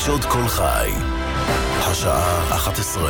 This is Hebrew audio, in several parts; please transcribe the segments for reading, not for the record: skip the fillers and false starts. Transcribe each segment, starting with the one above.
חדשות כל חי, השעה 11.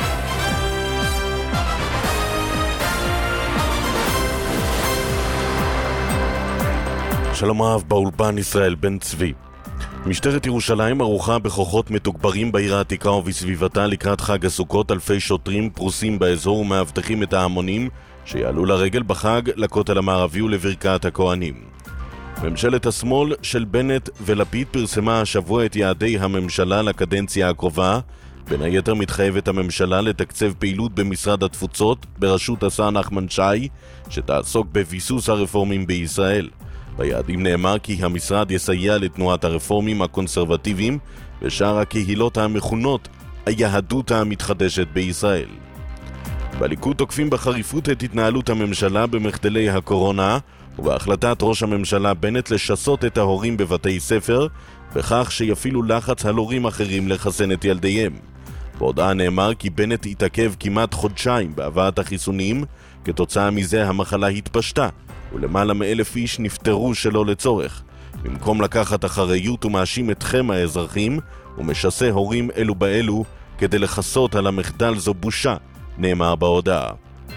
שלום רב, באולפן ישראל בן צבי. משטרת ירושלים ערוכה בכוחות מתוגברים בעיר העתיקה ובסביבתה לקראת חג הסוכות. אלפי שוטרים פרוסים באזור ומאבטחים את ההמונים שיעלו לרגל בחג לכותל המערבי ולברכת הכהנים. ממשלת השמאל של בנט ולפיד פרסמה השבוע את יעדי הממשלה לקדנציה הקרובה. בין היתר מתחייבת הממשלה לתקצב פעילות במשרד התפוצות בראשות השר נחמן שי שתעסוק בביסוס הרפורמים בישראל. ביעדים נאמר כי המשרד יסייע לתנועת הרפורמים הקונסרבטיביים ושאר הקהילות המכונות היהדות המתחדשת בישראל. בליכוד תוקפים בחריפות את התנהלות הממשלה במחדלי הקורונה ובהחלטת ראש הממשלה בנט לשסות את ההורים בבתי ספר בכך שיפעילו לחץ על הורים אחרים לחסן את ילדיהם. בהודעה נאמר כי בנט התעכב כמעט חודשיים בהבאת החיסונים, כתוצאה מזה המחלה התפשטה ולמעלה מ1,000 איש נפטרו שלא לצורך. במקום לקחת אחריות ומאשים אתכם האזרחים ומשסה הורים אלו באלו כדי לחסות על המחדל, זו בושה, נאמר בהודעה.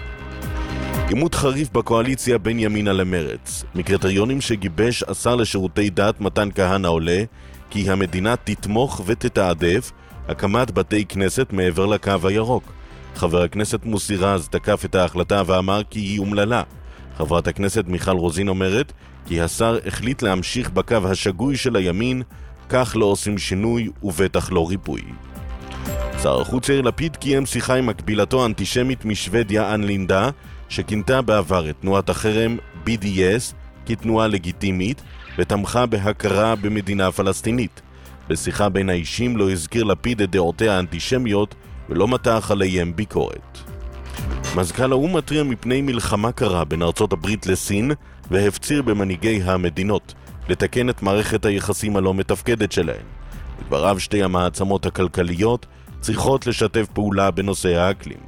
עימות חריף בקואליציה בין ימינה למרץ. מקריטריונים שגיבש השר לשירותי דת מתן כהנא עולה כי המדינה תתמוך ותתעדף הקמת בתי כנסת מעבר לקו הירוק. חבר הכנסת מוסי רז תקף את ההחלטה ואמר כי היא אומללה. חברת הכנסת מיכל רוזין אומרת כי השר החליט להמשיך בקו השגוי של הימין, כך לא עושים שינוי ובטח לא ריפוי. שר החוץ יאיר לפיד קיים שיחה עם מקבילתו האנטישמית משוודיה אן לינדה, שכינתה בעבר את תנועת החרם BDS כתנועה לגיטימית ותמכה בהכרה במדינה פלסטינית. בשיחה בין האישים לא הזכיר לפיד את דעותיה האנטישמיות ולא מתח עליהם ביקורת. מזכ"ל האו"ם מתריע מפני מלחמה קרה בין ארצות הברית לסין והפציר במנהיגי המדינות לתקן את מערכת היחסים הלא מתפקדת שלהן. לדבריו שתי המעצמות הכלכליות צריכות לשתף פעולה בנושא האקלים.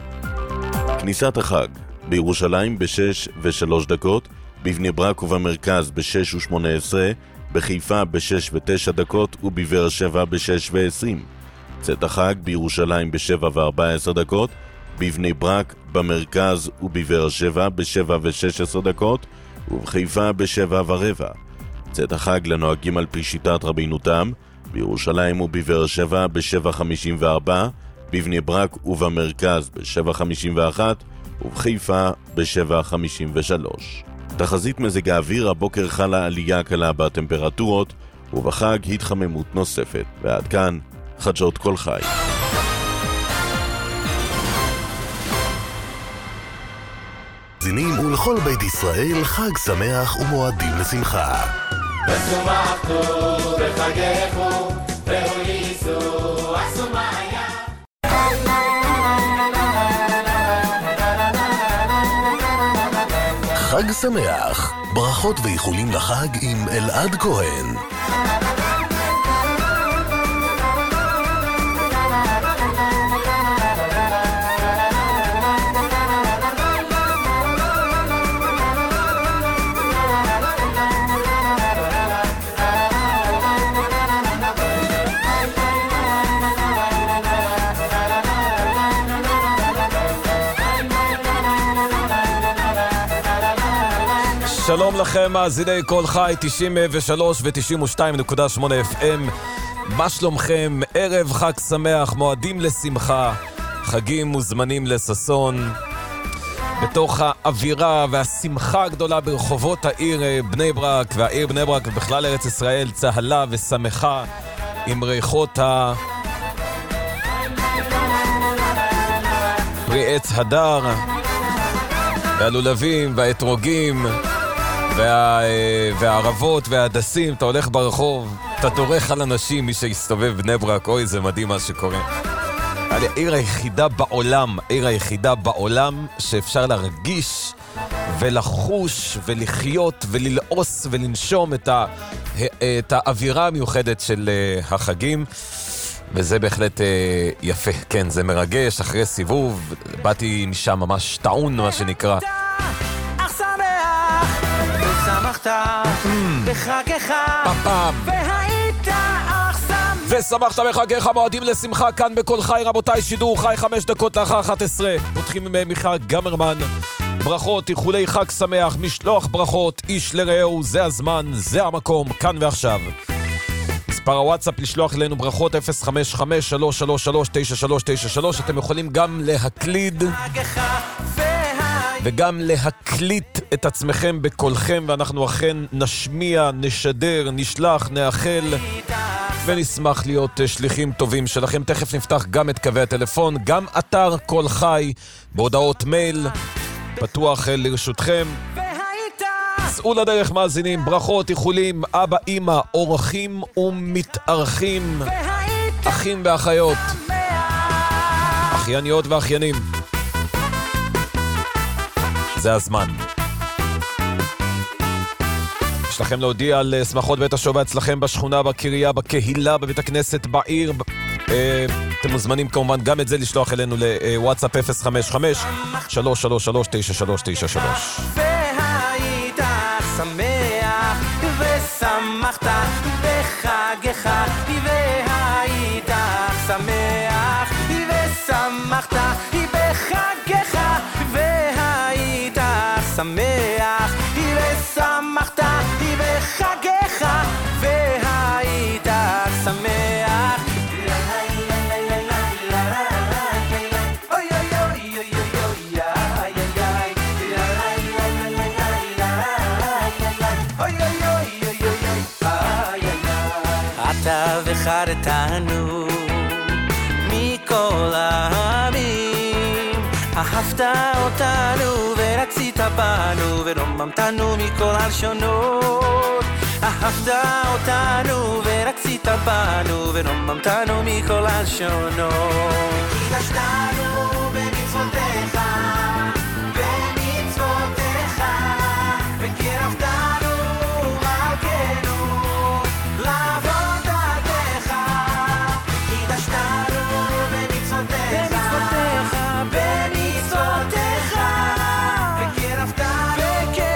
כניסת החג בירושלים ב6:03, בבני ברק ובמרכז ב6:18, בחיפה ב6:09 ובבאר שבע ב6:20. צאת החג בירושלים ב7:14, בבני ברק, במרכז ובבאר שבע ב7:16 ובחיפה ב7:15. צאת החג לנוהגים על פי שיטת רבינו תם, בירושלים ובבאר שבע ב7:54, בבני ברק ובמרכז ב7:51 ובחיפה ב7:53. תחזית מזג האוויר, הבוקר חלה עלייה קלה בטמפרטורות ובחג התחממות נוספת. ועד כאן חדשות כל חי. זינים ולכל בית ישראל חג שמח ומועדים לשמחה. ושמחתו בחגךו והוליסו אסומיה. חג שמח, ברכות ואיחולים לחג עם אלעד כהן. שלום לכם, מאזיני כל חי 93 ו-92.8 FM. מה שלומכם? ערב חג שמח, מועדים לשמחה, חגים מוזמנים לששון. בתוך האווירה והשמחה הגדולה ברחובות העיר בני ברק, והעיר בני ברק ובכלל ארץ ישראל צהלה ושמחה עם ריחות פרי עץ הדר והלולבים והאתרוגים והערבות וההדסים. אתה הולך ברחוב, אתה דורך על אנשים, מי שיסתובב בני ברק, אוי זה מדהים מה שקורה. העיר היחידה בעולם שאפשר להרגיש ולחוש ולחיות וללעוס ולנשום את האווירה המיוחדת של החגים, וזה בהחלט יפה. כן, זה מרגש. אחרי סיבוב באתי משם ממש טעון, מה שנקרא. שמחת בחגך והיית אך שמח ושמחת בחגיך, מועדים לשמחה כאן בכל חי. רבותיי, שידור חי 5 דקות לאחר 11. פותחים עם מיכה גמרמן. ברכות, איחולי חג שמח, משלוח ברכות, איש לרעהו, זה הזמן, זה המקום, כאן ועכשיו. מספר הוואטסאפ לשלוח אלינו ברכות 055-333-9393. אתם יכולים גם להקליד וגם להקליט את עצמכם בקולכם, ואנחנו אכן נשמיע, נשדר, נשלח, נאחל ונשמח להיות שליחים טובים שלכם. תכף נפתח גם את קווי הטלפון, גם אתר כל חי בהודעות מייל פתוח לרשותכם. צאו לדרך מאזינים, ברכות, איחולים, אבא, אמא, אורחים ומתארחים, אחים ואחיות, אחייניות ואחיינים. זה הזמן. יש לכם להודיע על שמחות בית השובע אצלכם בשכונה, בקריה, בקהילה, בבית הכנסת, בעיר. אתם מוזמנים כמובן גם את זה לשלוח אלינו לוואטסאפ 055-333-9393. והיית שמח ושמחת בחגך, והיית שמח ושמחת בחגך, והיית שמח ושמחת בחגך, והיית שמח. אתה וחרתנו מכל העמים, אהבת אותנו ורצית בנו ורוממתנו מכל הלשונות. אהבת אותנו ורצית בנו ורוממתנו מכל הלשונות. קידשתנו במצוותיך, במצוותיך, וקירבתנו מלכנו לעבודתך. קידשתנו במצוותיך, במצוותיך, וקירבתנו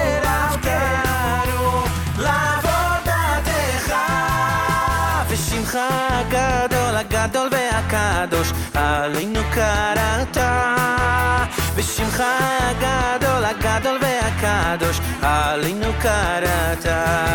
לעבודתך. ושמך הגדול הגדול והקדוש עלינו קראת, ושמך הגדול הגדול והקדוש עלינו קראת.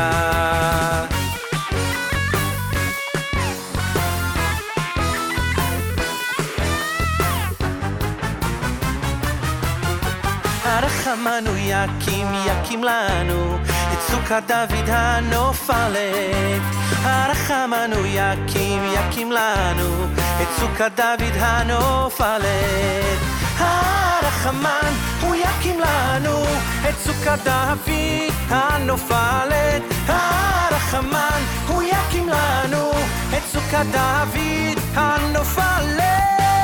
הרחמנו יקים יקים לנו את סוכת דוד הנופלת. הרחמנו יקים יקים לנו את סוכת דוד הנופלת. הרחמן הוא יקים לנו את סוכת דוד הנופלת. הרחמן הוא יקים לנו את סוכת דוד הנופלת.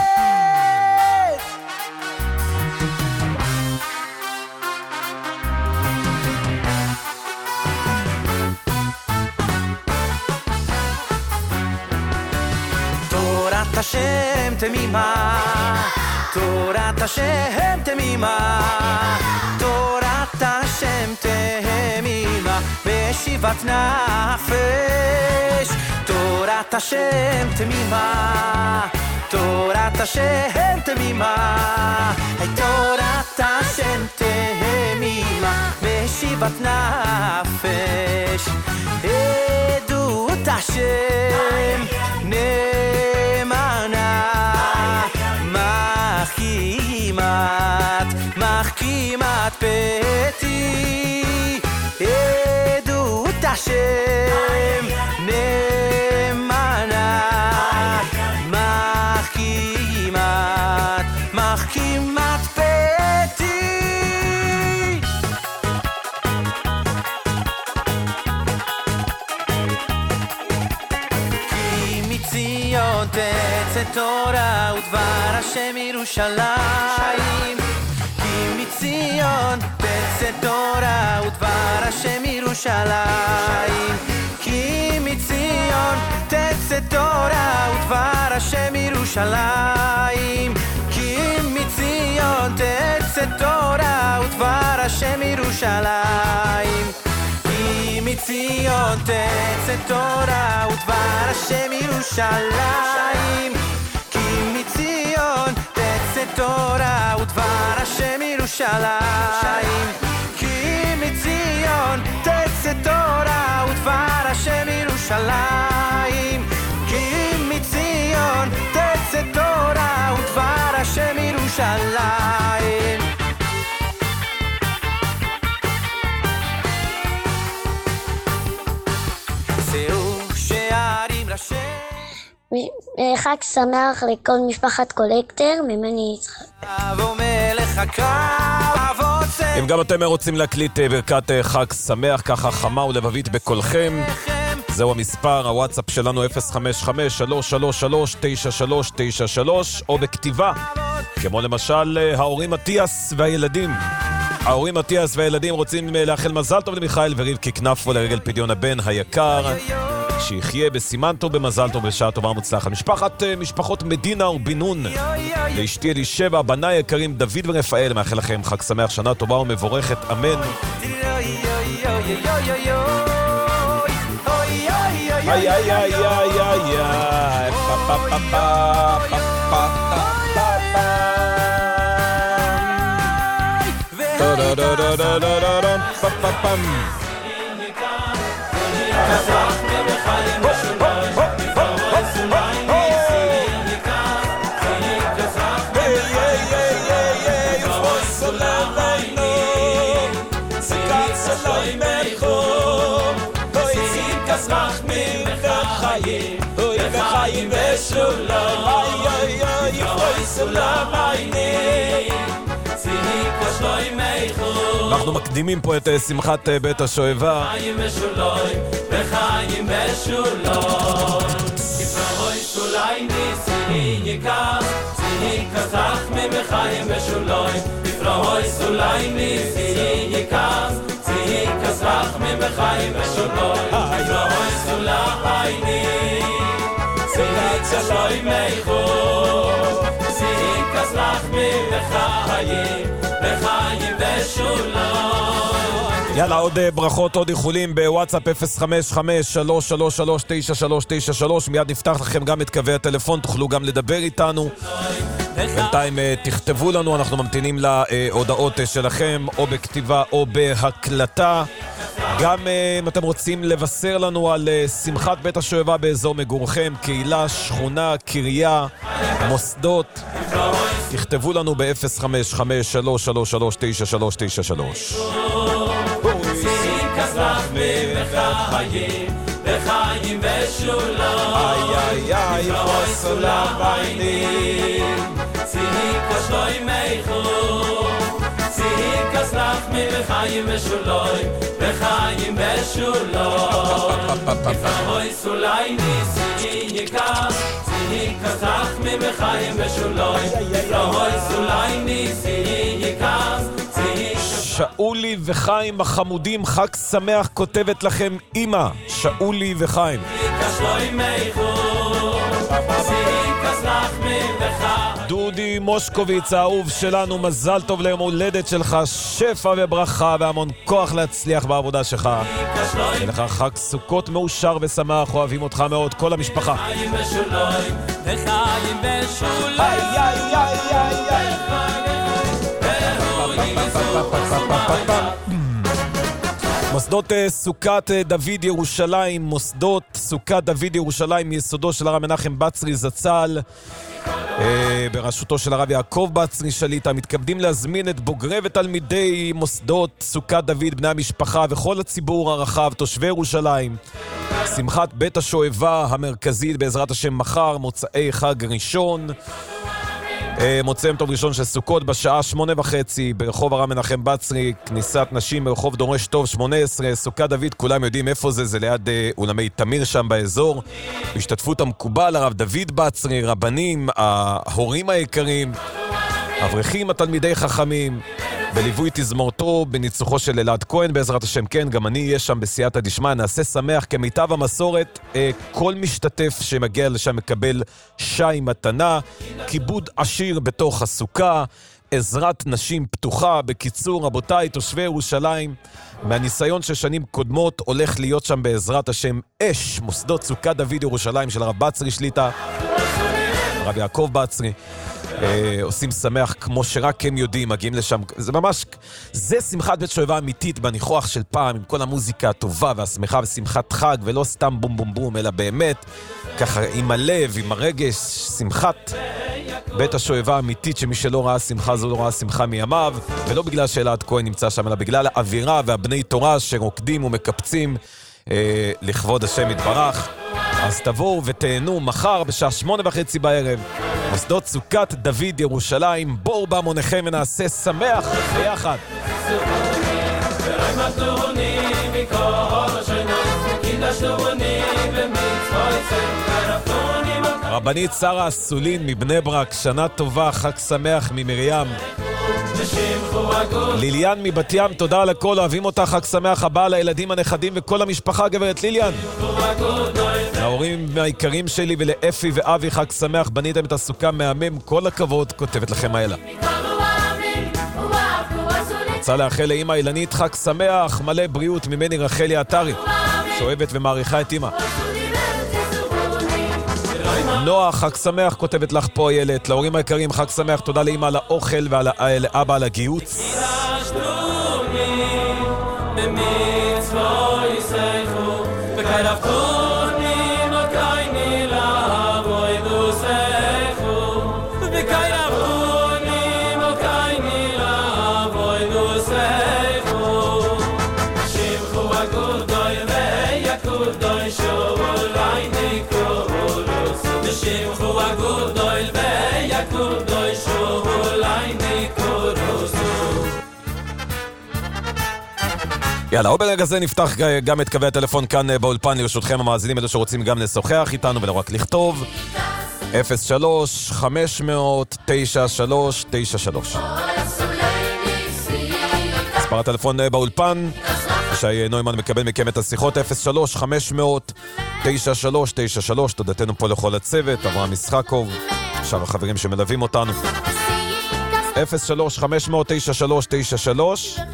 תורת השם תמימה, תורת השם תמימה, תורת השם תמימה, בשיבת נפש. תורת השם תמימה, תורת השם תמימה, תורת השם תמימה, בשיבת נפש. עדות השם נאמנה, מחכימת פתי. עדות השם נאמנה, מחכימת פתי. כי מציון תצא תורה ודבר השם ירושלים. כי מציון תצא תורה ודבר השם ירושלים. כי מציון תצא תורה ודבר השם ירושלים. כי מציון תצא תורה ודבר השם ירושלים. כי כי מציון תצא תורה ודבר השם ירושלים כי מציון תצא תורה ודבר השם ירושלים כי מציון תצא תורה ודבר השם ירושלים כי מציון תצא תורה ודבר השם ירושלים שאו שערים לשם חג שמח לכל משפחת קולקטר, ממני יצחק. אבו מלך הקרב עוצר אם גם אתם רוצים להקליט ברכת חג שמח, ככה חמה ולבבית בקולכם, זהו המספר, הוואטסאפ שלנו 055-333-9393, או בכתיבה, כמו למשל ההורים מתיאס והילדים. ההורים מתיאס והילדים רוצים לאחל מזל טוב למיכאל ורבקי כנפו לרגל פדיון הבן היקר, שיחיה בסימן טוב, במזל טוב, בשעה טובה ומוצלחת. משפחות מדינה ובינון, לאשתי אלישבע, בניי יקרים דוד ורפאל, מאחל לכם חג שמח, שנה טובה ומבורכת, אמן. איי איי איי איי איי פה פה פה פה פה פה פה פה וחיים ושולם איי איי איי סולם עיני ציניקו שלוי מייחו אנחנו מקדימים פה את שמחת בית השואבה חיים ושולם וחיים ושולם יפרוי סולייני ציניקה ציניקה זחמי וחיים ושולם יפרוי סולייני ציניקה ציניקה זחמי וחיים ושולם יפרוי סולייני שלוי מייחו ציניקה זחמי וחיים ושולם יאללה, עוד ברכות, עוד איחולים בוואטסאפ 055-333-9393 מיד נפתח לכם גם את קווי הטלפון, תוכלו גם לדבר איתנו בינתיים תכתבו לנו, אנחנו ממתינים להודעות שלכם או בכתיבה או בהקלטה גם אם אתם רוצים לבשר לנו על שמחת בית השואבה באזור מגורכם, קהילה, שכונה, קריה, מוסדות, תכתבו לנו ב-055-333-9393 וחיים ושולם איי איי איי סולם עינים ציניקה שלוי מייחו ציניקה סלחמי וחיים ושולם וחיים ושולם יפרוי סולייני ציניקה ציניקה סלחמי וחיים ושולם יפרוי סולייני ציניקה שאולי וחיים החמודים, חג שמח, כותבת לכם אמא, שאולי וחיים. דודי מושקוביץ האהוב שלנו, מזל טוב ליום הולדת שלך, שפע וברכה והמון כוח להצליח בעבודה שלך. שיהיה לך חג סוכות מאושר ושמח, אוהבים אותך מאוד, כל המשפחה. חיים ושוליים, וחיים ושוליים, איי איי איי איי איי מוסדות סוכת דוד ירושלים, מוסדות סוכת דוד ירושלים מיסודו של הרב מנחם בצרי זצ"ל בראשותו של הרב יעקב בצרי שליט"א, מתכבדים להזמין את בוגרי ותלמידי מוסדות סוכת דוד, בני המשפחה וכל הציבור הרחב, תושבי ירושלים, שמחת בית השואבה המרכזית בעזרת השם מחר, מוצאי חג ראשון, מוצאים טוב ראשון של סוכות בשעה 8:30 ברחוב הרב מנחם בצרי, כניסת נשים ברחוב דורש טוב 18, סוכת דוד, כולם יודעים איפה זה, זה ליד אולמי תמיר שם באזור, בהשתתפות המקובל הרב דוד בצרי, רבנים, ההורים היקרים, אברכים, התלמידי חכמים, בליווי תזמורתו, בניצוחו של אלעד כהן בעזרת השם, כן, גם אני אהיה שם בסייעתא דשמיא, נעשה שמח כמיטב המסורת, כל משתתף שמגיע לשם מקבל שי מתנה, כיבוד עשיר בתוך הסוכה, עזרת נשים פתוחה. בקיצור, רבותיי, תושבי ירושלים, מהניסיון של שנים קודמות הולך להיות שם בעזרת השם אש. מוסדות סוכת דוד ירושלים של הרב בצרי שליטה, רב יעקב בצרי, עושים שמח כמו שרק הם יודעים, מגיעים לשם. זה ממש, זה שמחת בית שואבה אמיתית בניחוח של פעם, עם כל המוזיקה הטובה והשמחה ושמחת חג, ולא סתם בום בום בום, אלא באמת ככה עם הלב, עם הרגש, שמחת בית השואבה אמיתית, שמי שלא ראה שמחה זו לא ראה שמחה מימיו, ולא בגלל שאלעד כהן נמצא שם, אלא בגלל האווירה והבני תורה שרוקדים ומקפצים לכבוד השם יתברך. אז תבואו ותהנו מחר בשעה 8:30 בערב, מוסדות סוכת דוד ירושלים. בואו בהמוניכם ונעשה שמח ביחד. רבנית שרה אסולין מבני ברק, שנה טובה, חג שמח ממרים. ליליאן מבת ים, תודה על הכל, אוהבים אותך, חג שמח הבא לילדים, הנכדים וכל המשפחה, גברת ליליאן. להורים העיקרים שלי ולאפי ואבי, חג שמח, בניתם את הסוכה מהמם, כל הכבוד, כותבת לכם האלה. רוצה לאחל לאמא אילנית חג שמח, מלא בריאות, ממני רחלי עטרי, שאוהבת ומעריכה את אמא. נועה, חג שמח, כותבת לך פה הילד. להורים היקרים, חג שמח, תודה לאמא על האוכל ולאבא על הגיוץ. יאללה, או ברגע זה נפתח גם את קווי הטלפון כאן באולפן לרשותכם המאזינים, אלו שרוצים גם לשוחח איתנו ולא רק לכתוב. 03-500-9393. מספר הטלפון באולפן, שי נוימן מקבל מכם את השיחות, 03-500-9393. תודתנו פה לכל הצוות, אברהם משחקוב, שאר החברים שמלווים אותנו. 03-500-9393.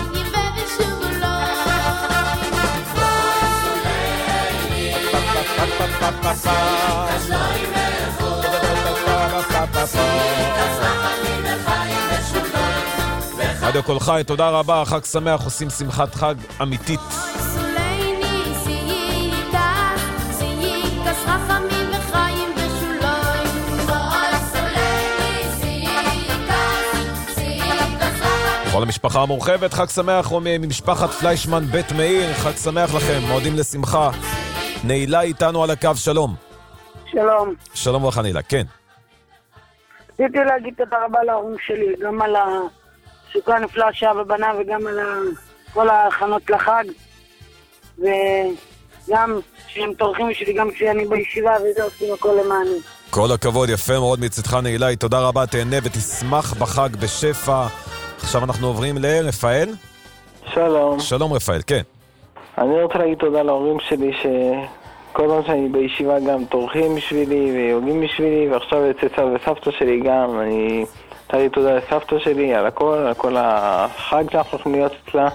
רדיו קול חי, תודה רבה, חג שמח, עושים שמחת חג אמיתית. כל המשפחה המורחבת, חג שמח, ממשפחת פליישמן בית מאיר, חג שמח לכם, מועדים לשמחה. נעילה איתנו על הקו, שלום. שלום. שלום וברכה נעילה, כן. רציתי להגיד תודה רבה להורים שלי, גם על הסוכה הנפלאה שאבא בנה וגם על כל ההכנות לחג, וגם שהם טורחים שלי, גם כשאני בישיבה וזה עושים הכל למעני. כל הכבוד, יפה מאוד מצדך נעילה, תודה רבה, תהנה ותשמח בחג בשפע. עכשיו אנחנו עוברים לרפאל. שלום. שלום רפאל, כן. אני רוצה להגיד תודה להורים שלי שכל פעם שאני בישיבה גם טורחים בשבילי ויוגעים בשבילי, ועכשיו אצל סבא וסבתא שלי גם. אני רוצה להגיד תודה לסבתא שלי על הכל, על כל החג שאנחנו הולכים להיות אצלה.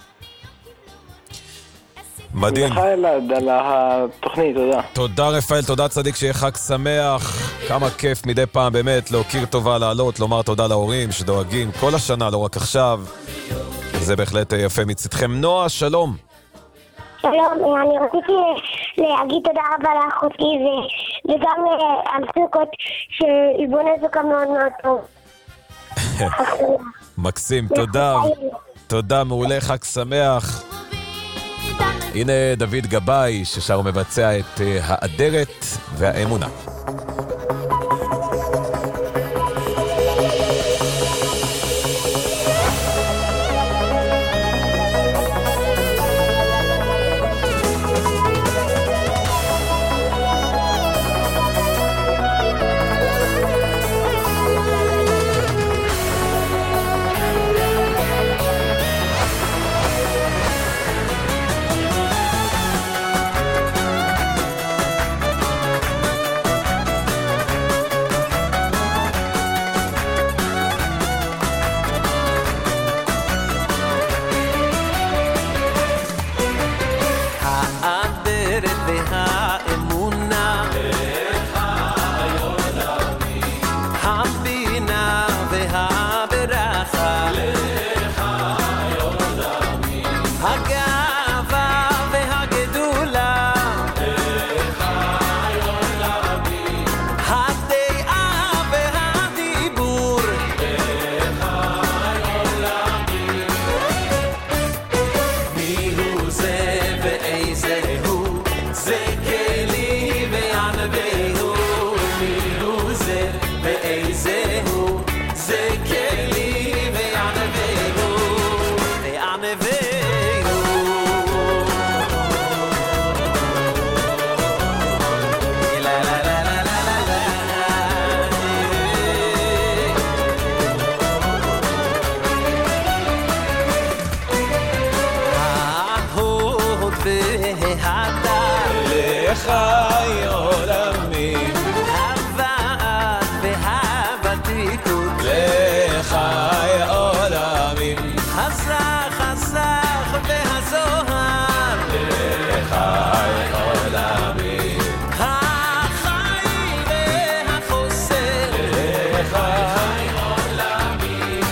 מדהים. אלעד על התוכנית, תודה. תודה רפאל, תודה צדיק, שיהיה חג שמח. כמה כיף מדי פעם באמת להוקיר טובה, לעלות, לומר תודה להורים שדואגים כל השנה, לא רק עכשיו. זה בהחלט יפה מצדכם. נועה, שלום. שלום, אני רציתי להגיד תודה רבה לאחותי וגם על סוכות שהיא בונה סוכה מאוד מאוד טוב. מקסים, תודה. תודה, מעולה, חג שמח. הנה דוד גבאי ששר ומבצע את האדרת והאמונה. והדר לחי עולמים הוועד והוותיקות לחי עולמים הזך הזך והזוהר לחי עולמים החי והחוסר לחי עולמים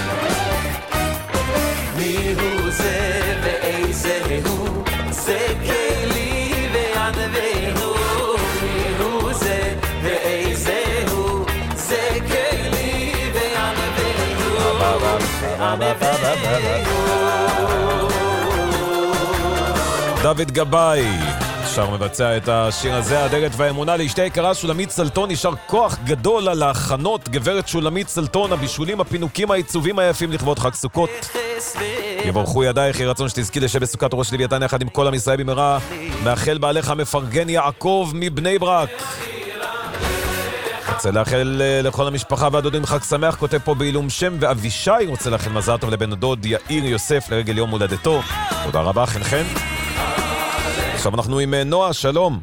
מי הוא זה ואיזה הוא זה כלי וענווהו מי הוא זה ואיזה הוא זה כלי דוד גבאי שר מבצע את השיר הזה, הדגת והאמונה. לאשתי היקרה שולמית סלטון, יישר כוח גדול על ההכנות. גברת שולמית סלטון, הבישולים, הפינוקים, העיצובים היפים לכבוד חג סוכות. יבורכו ידייך, יהי רצון שתזכי לשבת בסוכת ראש לוויתן יחד עם כל עם ישראל במהרה. מאחל בעליך מפרגן יעקב מבני ברק. רוצה לאחל לכל המשפחה והדודים חג שמח, כותב פה בעילום שם, ואבישי רוצה לאחל מזל טוב לבן הדוד יאיר יוסף לרגל יום הולדתו. תודה רבה, חן חן. עכשיו אנחנו עם נועה, שלום.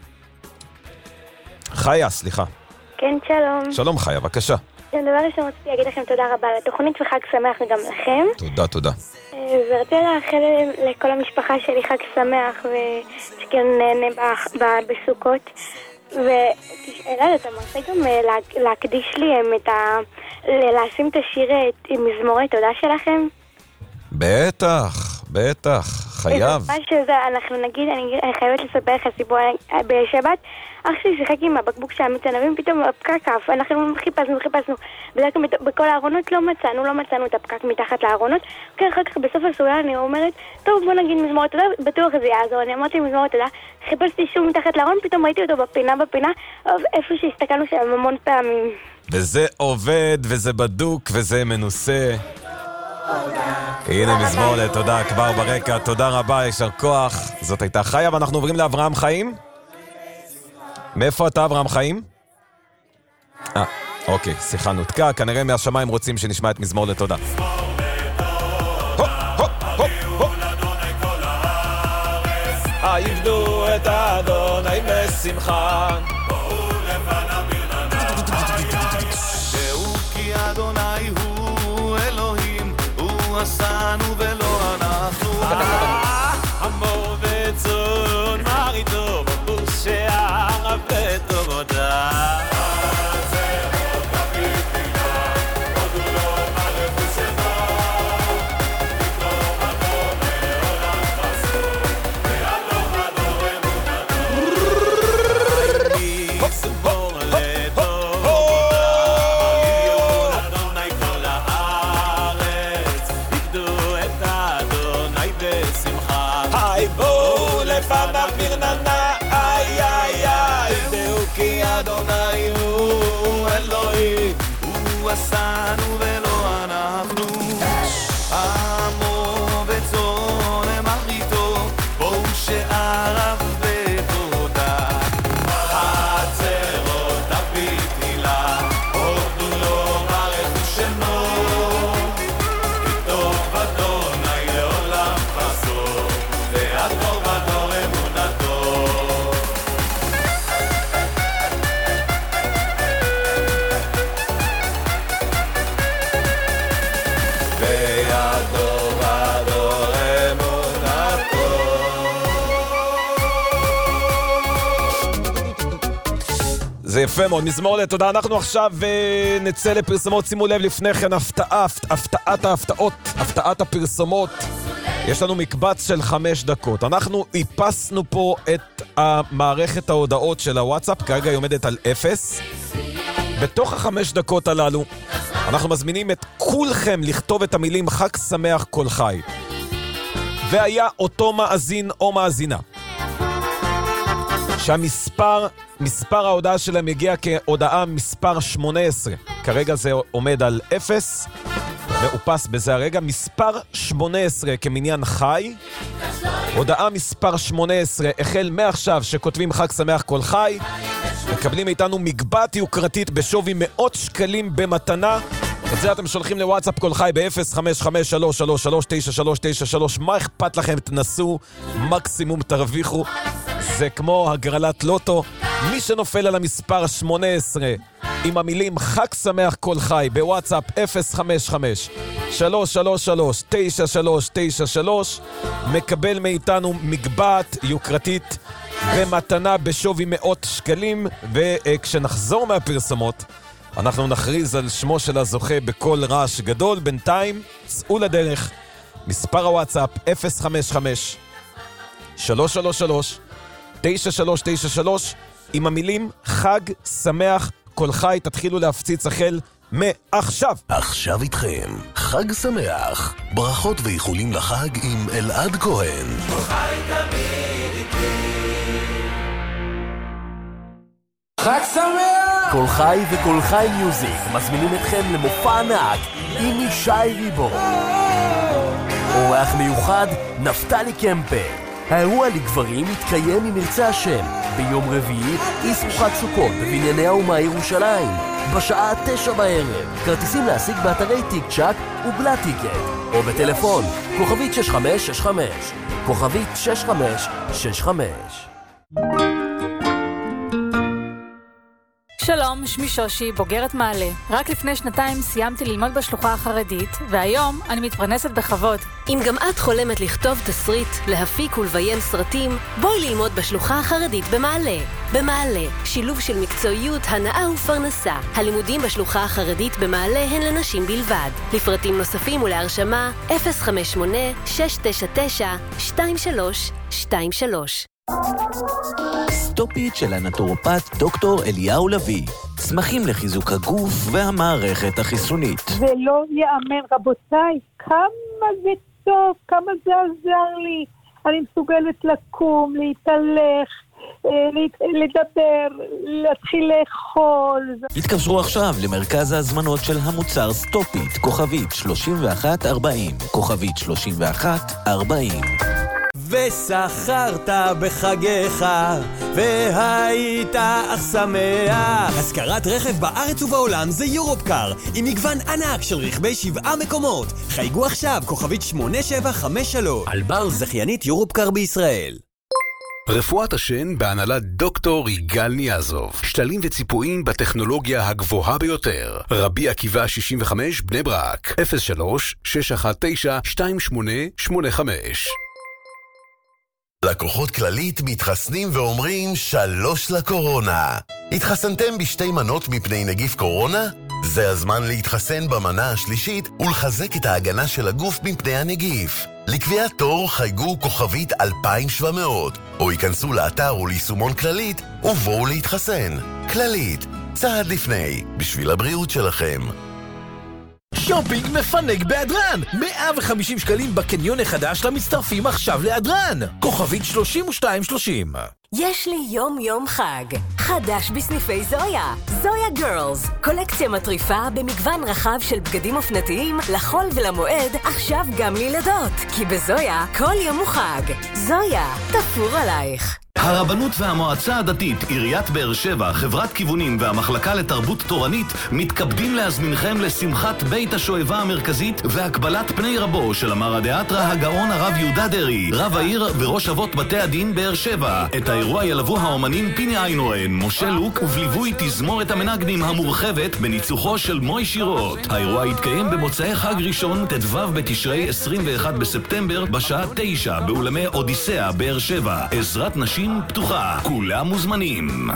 חיה, סליחה. כן, שלום. שלום חיה, בבקשה. דבר ראשון רציתי להגיד לכם תודה רבה על התוכנית וחג שמח וגם לכם. תודה, תודה. ורציתי לאחל לכל המשפחה שלי חג שמח ושכן נהנה בסוכות. ותשאלה, אתה מרצה גם להקדיש לי לשים את השיר עם מזמורי תודה שלכם? בטח, בטח, חייב. מה שזה, אנחנו נגיד, אני חייבת לספר לך סיפור בשבת. אח שלי שיחק עם הבקבוק של המיץ ענבים, פתאום הפקק עף, אנחנו חיפשנו, בדקנו בכל הארונות, לא מצאנו את הפקק מתחת לארונות. אחר כך בסוף הסעודה אני אומרת, טוב בוא נגיד מזמורת תודה, בטוח זה יעזור. אני אמרתי מזמורת תודה, חיפשתי שוב מתחת לארון, פתאום ראיתי אותו בפינה, איפה שהסתכלנו שם המון פעמים. וזה עובד, וזה בדוק, וזה מנוסה. הנה מזמורת, תודה, כבר ברקע, תודה רבה, יישר כוח. זאת הייתה חיה, ואנחנו עוברים לאברהם חיים. מאיפה אתה, אברהם חיים? אוקיי, שיחה נותקה, כנראה מהשמיים רוצים שנשמע את מזמור לתודה. יבדו את האדוני בשמחה. דעו כי אדוני הוא אלוהים, הוא עשנו ולא אנחנו. עמו וצאן מרעיתו שערב ותודה. אדוני הוא אלוהים, הוא עשנו ולא אנחנו. עמו וצאן מרעיתו, בואו שערב בתודה. חצרות תפילה, הודו לו ברכו שמו. כי טוב אדוני לעולם חסדו, והטוב בדור אמונתו. זה יפה מאוד, מזמור לתודה. אנחנו עכשיו נצא לפרסומות, שימו לב לפני כן, הפתעת ההפתעות, הפתעת הפרסומות. יש לנו מקבץ של 5 דקות. אנחנו איפסנו פה את המערכת ההודעות של הוואטסאפ, כרגע היא עומדת על 0. בתוך ה5 דקות הללו, אנחנו מזמינים את כולכם לכתוב את המילים חג שמח כל חי. והיה אותו מאזין או מאזינה מספר ההודעה שלהם יגיע כהודעה מספר 18. כרגע זה עומד על 0, ואופס בזה הרגע. מספר 18 כמניין חי. הודעה מספר 18, החל מעכשיו שכותבים חג שמח כל חי, מקבלים איתנו מגבעת יוקרתית בשווי 100 שקלים במתנה. את זה אתם שולחים לוואטסאפ כל חי ב-055-333-9393. מה אכפת לכם? תנסו, מקסימום תרוויחו. זה כמו הגרלת לוטו. מי שנופל על המספר 18 עם המילים חג שמח כל חי בוואטסאפ 055-333-9393 מקבל מאיתנו מגבעת יוקרתית במתנה בשווי 100 שקלים. וכשנחזור מהפרסמות אנחנו נכריז על שמו של הזוכה בכל רעש גדול. בינתיים צאו לדרך. מספר הוואטסאפ 055-333-9393 עם המילים חג שמח כל חי. תתחילו להפציץ החל מעכשיו. עכשיו איתכם חג שמח, ברכות ואיחולים לחג עם אלעד כהן. כל חי תמיד איתי. חג שמח! כל חי וכל חי מיוזיק מזמינים אתכם למופע ענק עם ישי ריבו. אורח מיוחד נפתלי קמפר. האירוע לגברים מתקיים ממרצה השם ביום רביעי, אסרו חג סוכות בבנייני האומה ירושלים בשעה 9 בערב. כרטיסים להשיג באתרי טיק צ'ק ובלה טיקט או בטלפון כוכבית 6565 כוכבית 6565. שלום, שמי שושי, בוגרת מעלה. רק לפני 2 סיימתי ללמוד בשלוחה החרדית, והיום אני מתפרנסת בכבוד. אם גם את חולמת לכתוב תסריט, להפיק ולביים סרטים, בואי ללמוד בשלוחה החרדית במעלה. במעלה, שילוב של מקצועיות, הנאה ופרנסה. הלימודים בשלוחה החרדית במעלה הן לנשים בלבד. לפרטים נוספים ולהרשמה 058-699-2323. סטופית של הנטורופט דוקטור אליהו לוי. צמחים לחיזוק הגוף והמערכת החיסונית. זה לא יאמן, רבותיי, כמה זה טוב, כמה זה עזר לי. אני מסוגלת לקום, להתהלך, לדבר, להתחיל לאכול. התקשרו עכשיו למרכז ההזמנות של המוצר סטופית, כוכבית 3140, כוכבית 3140. ושכרת בחגיך והיית אך שמח. השכרת רכב בארץ ובעולם זה יורופקר עם מגוון ענק של רכבי 7 מקומות. חייגו עכשיו כוכבית 8753. אלבר זכיינית יורופקר בישראל. רפואת השן בהנהלת דוקטור יגאל ניאזוב. שתלים וציפויים בטכנולוגיה הגבוהה ביותר. רבי עקיבא 65 בני ברק 03-619-2885. לקוחות כללית מתחסנים ואומרים 3 לקורונה. התחסנתם בשתי מנות מפני נגיף קורונה? זה הזמן להתחסן במנה השלישית ולחזק את ההגנה של הגוף מפני הנגיף. לקביעת תור חייגו כוכבית 2700 או ייכנסו לאתר וליישומון כללית ובואו להתחסן. כללית, צעד לפני, בשביל הבריאות שלכם. שופינג מפנק באדרן! 150 שקלים בקניון החדש למצטרפים עכשיו לאדרן! כוכבית 3230. יש לי יום חג. חדש בסניפי זויה. זויה גרלס. קולקציה מטריפה במגוון רחב של בגדים אופנתיים לחול ולמועד, עכשיו גם לילדות. כי בזויה כל יום הוא חג. זויה, תפור עלייך. הרבנות והמועצה הדתית, עיריית באר שבע, חברת כיוונים והמחלקה לתרבות תורנית מתכבדים להזמינכם לשמחת בית השואבה המרכזית והקבלת פני רבו של המרדיאטרה הגאון הרב יהודה דרי, רב העיר וראש אבות בתי הדין באר שבע. את האירוע ילוו האומנים פיני איינורן, משה לוק ובליווי תזמורת המנגנים המורחבת בניצוחו של מוי שירות. האירוע יתקיים במוצאי חג ראשון ט"ו בתשרי 21 בספטמבר בשעה 9 באולמי אודיסאה באר שבע. עזרת נשים פתוחה, כולם מוזמנים.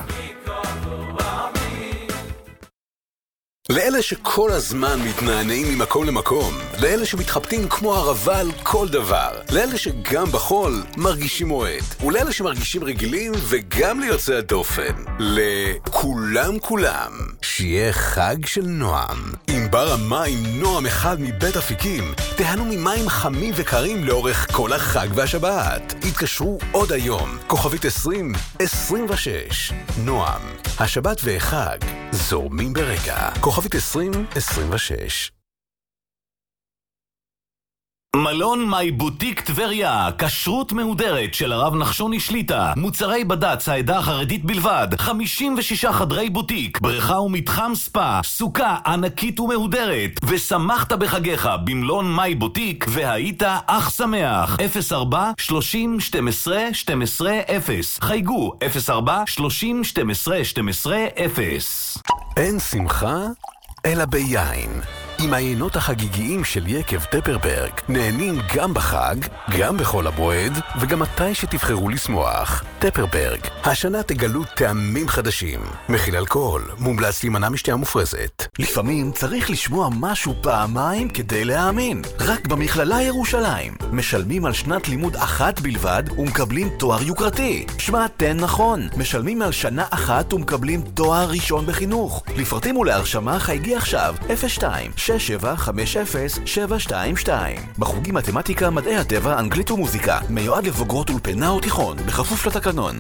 לאלה שכל הזמן מתנענעים ממקום למקום, לאלה שמתחבטים כמו ערבה על כל דבר, לאלה שגם בחול מרגישים מועד, ולאלה שמרגישים רגילים וגם ליוצא הדופן, לכולם, שיהיה חג של נועם. עם בר המים נועם אחד מבית אפיקים, תהנו ממים חמים וקרים לאורך כל החג והשבת. התקשרו עוד היום, כוכבית 2026. נועם, השבת והחג זורמים ברגע. כוכבית 2026. מלון מי בוטיק טבריה, כשרות מהודרת של הרב נחשוני שליטה, מוצרי בד"ץ העדה החרדית בלבד, 56 חדרי בוטיק, בריכה ומתחם ספה, סוכה ענקית ומהודרת, ושמחת בחגיך במלון מי בוטיק והיית אך שמח. 04 30 12 12 0 חייגו 04 30 12 12 0. אין שמחה אלא ביין. עם העיינות החגיגיים של יקב טפרברג נהנים גם בחג, גם בחול המועד וגם מתי שתבחרו לשמוח. טפרברג, השנה תגלו טעמים חדשים. מכיל אלכוהול, מומלץ להימנע משתייה מופרזת. לפעמים צריך לשמוע משהו פעמיים כדי להאמין. רק במכללה ירושלים משלמים על שנת לימוד אחת בלבד ומקבלים תואר יוקרתי. שמעתן נכון, משלמים על שנה אחת ומקבלים תואר ראשון בחינוך. לפרטים ולהרשמה חייגי עכשיו 02 6750-722. בחוגים מתמטיקה, מדעי הטבע, אנגלית ומוזיקה. מיועד לבוגרות אולפנה או תיכון, בכפוף לתקנון.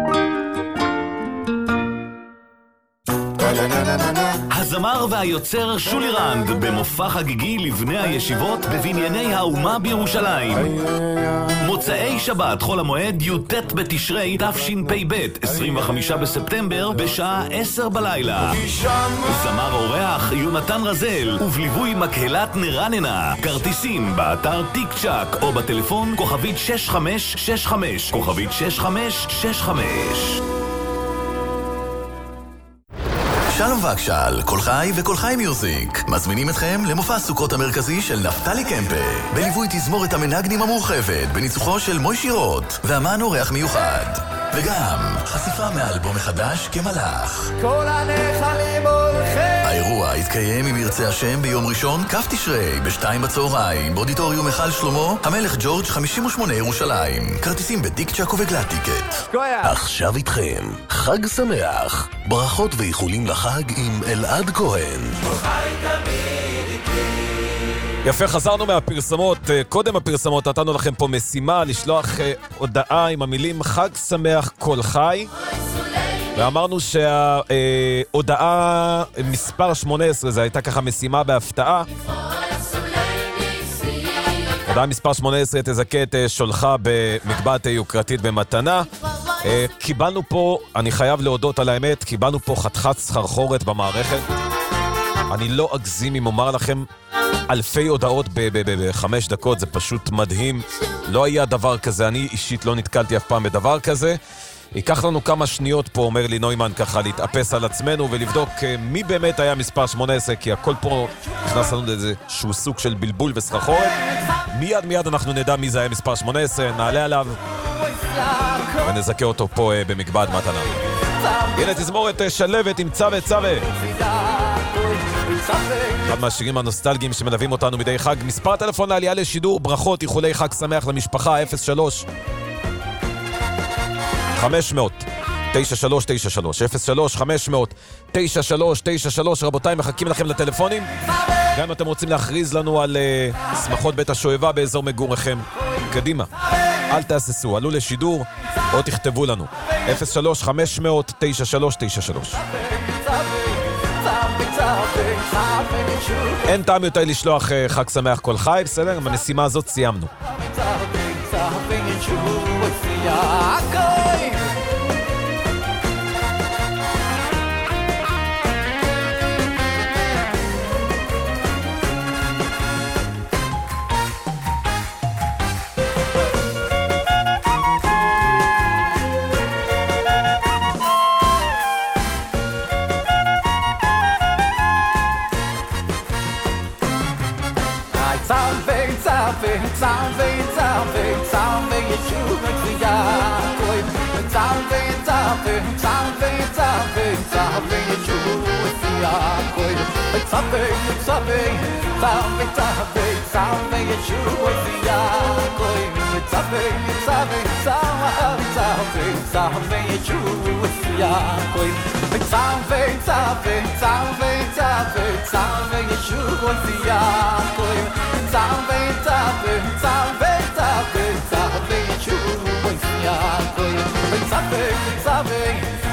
הזמר והיוצר שולי רנד במופע חגיגי לבני הישיבות בבנייני האומה בירושלים. מוצאי שבת חול המועד י"ט בתשרי תשפ"ב 25 בספטמבר בשעה 10 בלילה. זמר אורח יונתן רזל ובליווי מקהלת נרננה. כרטיסים באתר טיק צ'ק או בטלפון כוכבית 6565 כוכבית 6565. שלום וקשל, כל חי וכל חי מיוזיק מזמינים אתכם למופע הסוכות המרכזי של נפתלי קמפה בליווי תזמורת המנגנים המורחבת בניצוחו של מוישי רוט והמן אורח מיוחד וגם חשיפה מאלבום החדש כמלאך. כל הנחלים הולכים. האירוע יתקיים אם ירצה השם ביום ראשון כ' תשרי ב-2 בצהריים באודיטוריום היכל שלמה המלך ג'ורג' 58 ירושלים. כרטיסים בטיק צ'ק ובגלטיקט. עכשיו איתכם חג שמח, ברכות ואיחולים לחג עם אלעד כהן. יפה, חזרנו מהפרסמות. קודם הפרסמות נתנו לכם פה משימה לשלוח הודעה עם המילים חג שמח כל חי, ואמרנו שההודעה מספר 18 זה הייתה ככה משימה בהפתעה. הודעה מספר 18 תזכה את שולחה במגבעת יוקרתית במתנה. קיבלנו פה, אני חייב להודות על האמת, קיבלנו פה חתיכת סחרחורת במערכת. אני לא אגזים אם אומר לכם, אלפי הודעות ב-5 דקות, זה פשוט מדהים. לא היה דבר כזה, אני אישית לא נתקלתי אף פעם בדבר כזה. ייקח לנו כמה שניות פה, אומר לי נוימן, ככה להתאפס על עצמנו ולבדוק מי באמת היה מספר 18, כי הכל פה נכנס לנו לאיזה שהוא סוג של בלבול וסחרחורת. מיד אנחנו נדע מי זה היה מספר 18, נעלה עליו ונזכה אותו פה במגבעת מתנה. הנה תזמורת שלבת עם צווה צווה, אחד מהשירים הנוסטלגיים שמלווים אותנו מדי חג. מספר טלפון לעלייה לשידור, ברכות, איחולי חג שמח למשפחה 03 500 9393 03 500 9393. רבותיי, מחכים לכם לטלפונים גם אם אתם רוצים להכריז לנו על שמחות בית השואבה באזור מגוריכם. קדימה, אל תעשסו, עלו לשידור או תכתבו לנו 03 500 9393. אין טעם יותר לשלוח חג שמח כל חי, בסדר? עם המשימה הזאת סיימנו.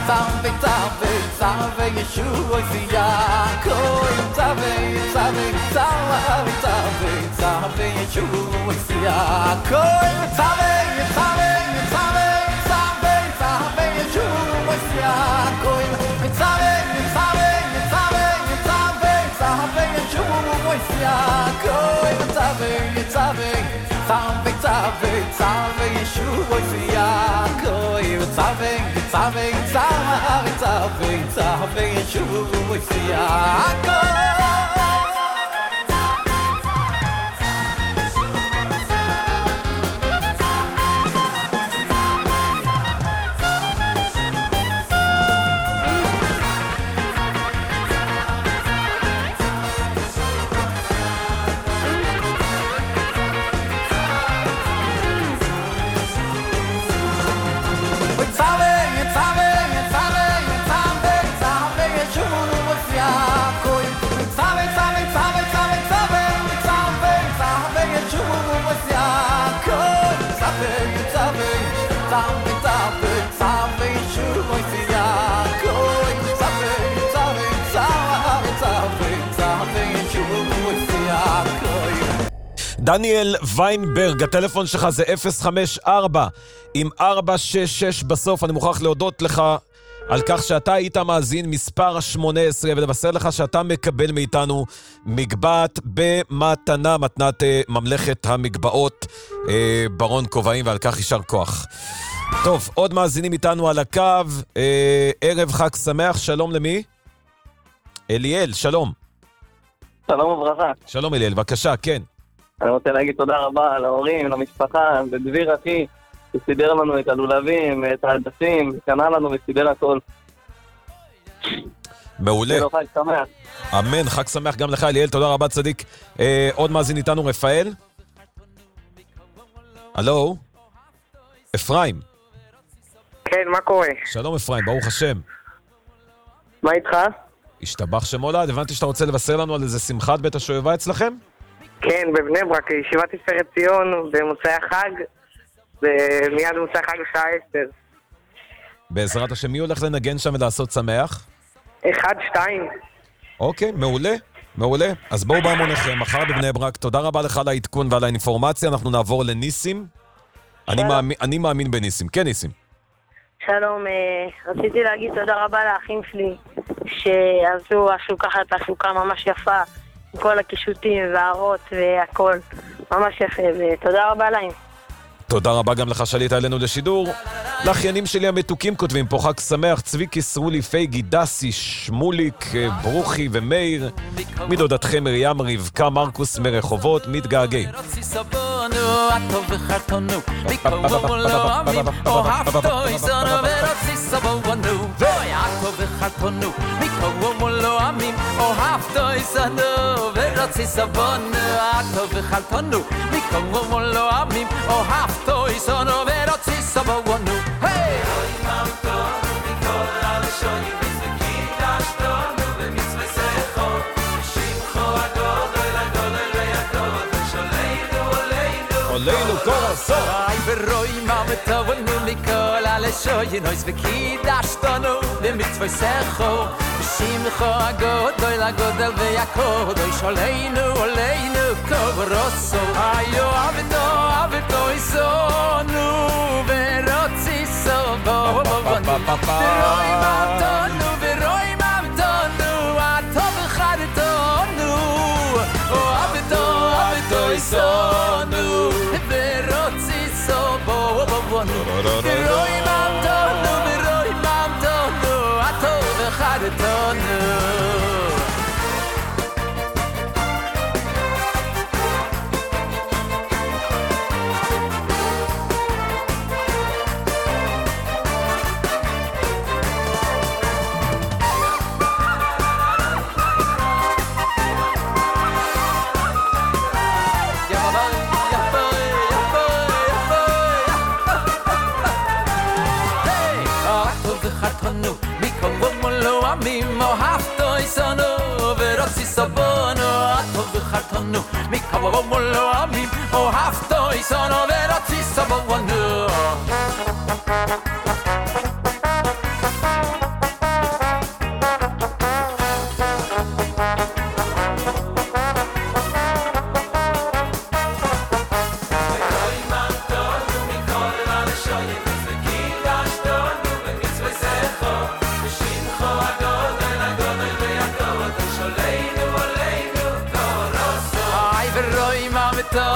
Tzave, tzave, tzave, Yeshua siya Koim tzave, tzave, tzave, tzave, tzave, Yeshua siya Koim tzave, tzave, tzave, tzave, tzave, Yeshua siya Koim tzave, tzave, tzave, tzave, tzave, Yeshua siya Koim tzave, tzave, tzave, tzave, tzave, Yeshua siya Koim tzave, tzave, tzave, tzave, tzave, Yeshua siya דניאל ויינברג, הטלפון שלך זה 054 עם 466 בסוף. אני מוכרח להודות לך על כך שאתה היית מאזין מספר 18 ולבשר לך שאתה מקבל מאיתנו מגבעת במתנה, מתנת ממלכת המגבעות ברון קובעים, ועל כך יישר כוח. טוב, עוד מאזינים איתנו על הקו. ערב חג שמח, שלום למי? אליאל, שלום. שלום וברכה. שלום אליאל, בבקשה, כן. אני רוצה להגיד תודה רבה להורים, למשפחה, לדביר אחי, שסידר לנו את הלולבים, את העדסים, קנה לנו וסידר הכל. מעולה. חג שמח. אמן, חג שמח גם לך אליאל, תודה רבה צדיק. עוד מאזין איתנו, רפאל. הלו? אפרים. כן, מה קורה? שלום אפרים, ברוך השם. מה איתך? השתבח שמולד, הבנתי שאתה רוצה לבשר לנו על איזה שמחת בית השואבה אצלכם? כן, בבני ברק, ישיבת תפארת ציון, במוצאי החג, ומיד במוצאי החג בשעה 10. בעזרת השם, מי הולך לנגן שם ולעשות שמח? 1-2. אוקיי, מעולה, מעולה. אז בואו בהמוניכם, מחר בבני ברק. תודה רבה לך על העדכון ועל האינפורמציה. אנחנו נעבור לניסים. אני מאמין בניסים. כן, ניסים. שלום, רציתי להגיד תודה רבה לאחים שלי, שעשו השוקה ממש יפה, עם כל הקישוטים והערות והכל, ממש יפה, ותודה רבה להם. תודה רבה גם לך שעלית אלינו לשידור. לאחיינים שלי המתוקים כותבים פה חג שמח, צביקי, סרולי, פייגי, דסי, שמוליק, ברוכי ומאיר, מדודתכם מרים, רבקה, מרקוס מרחובות, מתגעגעים. Toi sono vero ci sabonu hey oi mamto mikol ale shoni miskita shtonu ve mitzvesecho shimcho agodol yakov sholeinu oleinu koraso ay veroi mamto mikol ale shoni miskita shtonu ve mitzvesecho shimcho agodol yakov sholeinu oleinu koraso ayo avdo Sono verozzi so veroi mamtonu atov khartonu avdo sono verozzi so veroi mamtonu atov khartonu Mimo hafto isono verozzi sabono atov khartonu mikavo molo amim o hafto isono verozzi sabono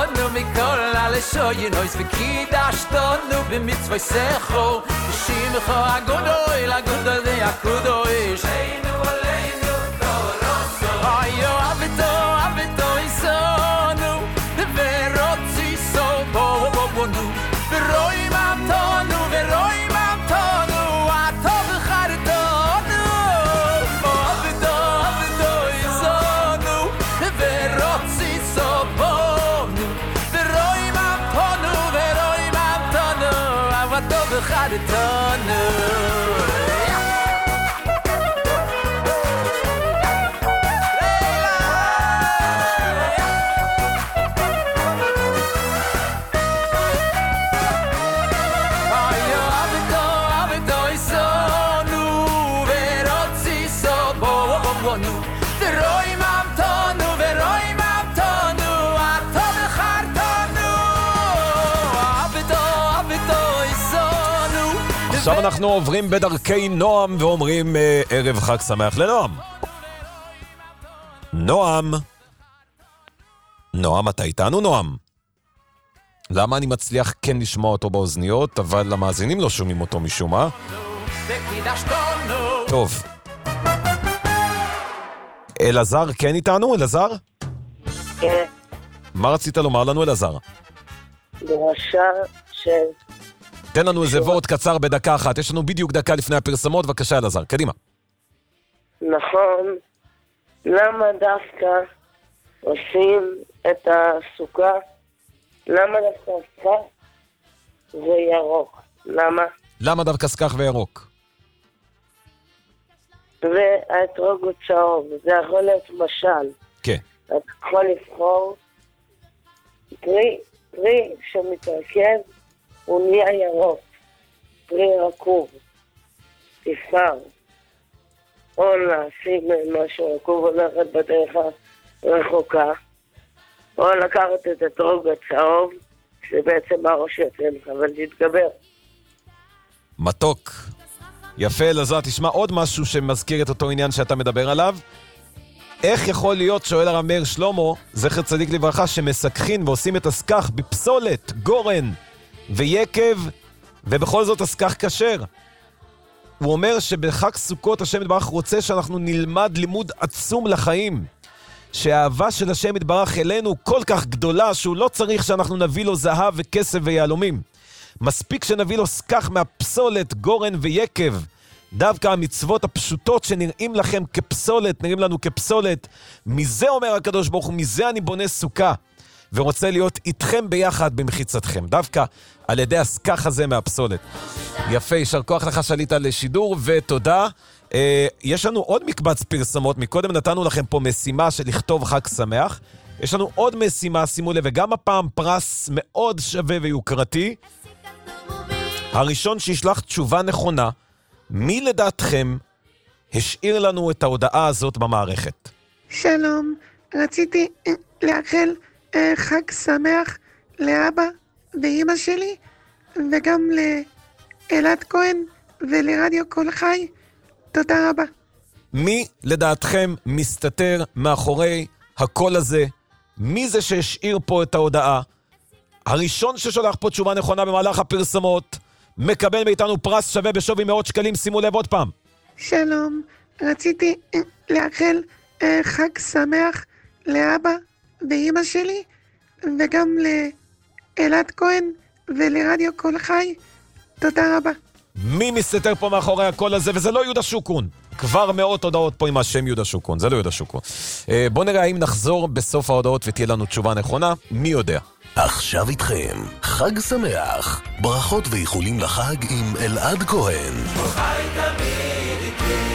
nu mikol ale shoynois vikidashtonu bimitzvaysecho shimcha agodoy lagodoy de akudoy sheinu aleinu toroso ayo avito isonu verotzi so bobonu veroi mamtonu atov khartonu avito isonu verotzi so bobonu veroi mamtonu atov khartonu עכשיו אנחנו עוברים בדרכי נועם ואומרים ערב חג שמח לנועם. נועם, אתה איתנו נועם? למה אני מצליח כן לשמוע אותו באוזניות, אבל המאזינים לא שומעים אותו משום מה? טוב. אלעזר כן איתנו? אלעזר? כן. מה רצית לומר לנו אלעזר? דרשה של... תן לנו איזה וורט קצר בדקה אחת, יש לנו בדיוק דקה לפני הפרסמות, בבקשה אלעזר, קדימה. נכון, למה דווקא עושים את הסוכה? למה דווקא סכך וירוק? למה? למה דווקא סכך וירוק? והאתרוג הוא צהוב, זה יכול להיות משל. כן. אתה יכול לבחור פרי שמתרכז, הוא נהיה ירוק, פרי רקוב, תפאר, או להשיג משהו רקוב הולכת בדרך רחוקה, או לקחת את אתרוג הצהוב, שבעצם הראש יוצא לך, אבל תתגבר. מתוק. יפה אלעזר, תשמע עוד משהו שמזכיר את אותו עניין שאתה מדבר עליו. איך יכול להיות, שואל הרב מאיר שלמה, זכר צדיק לברכה, שמסככים ועושים את הסכך בפסולת, גורן ויקב, ובכל זאת הסכך כשר? הוא אומר שבחג סוכות השם יתברך רוצה שאנחנו נלמד לימוד עצום לחיים, שהאהבה של השם יתברך אלינו כל כך גדולה שהוא לא צריך שאנחנו נביא לו זהב וכסף ויהלומים. מספיק שנביא לו סכך מהפסולת, גורן ויקב. דווקא המצוות הפשוטות שנראים לכם כפסולת, נראים לנו כפסולת, מזה אומר הקדוש ברוך הוא, מזה אני בונה סוכה, ורוצה להיות איתכם ביחד במחיצתכם, דווקא על ידי הסכך הזה מהפסולת. יפה, יישר כוח לך שעלית לשידור, ותודה. יש לנו עוד מקבץ פרסמות, מקודם נתנו לכם פה משימה של לכתוב חג שמח, יש לנו עוד משימה, שימו לב, וגם הפעם פרס מאוד שווה ויוקרתי. הראשון שישלח תשובה נכונה, מי לדעתכם השאיר לנו את ההודעה הזאת במערכת? שלום, רציתי לאחל חג שמח לאבא ואמא שלי, וגם לאלעד כהן ולרדיו כל חי. תודה רבה. מי לדעתכם מסתתר מאחורי הקול הזה? מי זה שהשאיר פה את ההודעה? הראשון ששולח פה תשובה נכונה במהלך הפרסמות מקבל מאיתנו פרס שווה בשווי מאות שקלים. שימו לב עוד פעם. שלום, רציתי לאחל חג שמח לאבא ואמא שלי, וגם לאלעד כהן ולרדיו כל חי. תודה רבה. מי מסתתר פה מאחורי הקול הזה? וזה לא יהודה שוקרון. כבר מאות הודעות פה עם השם יהודה שוקרון, זה לא יהודה שוקרון. בוא נראה האם נחזור בסוף ההודעות ותהיה לנו תשובה נכונה, מי יודע. עכשיו איתכם, חג שמח, ברכות ואיחולים לחג עם אלעד כהן. חי תמיד איתי.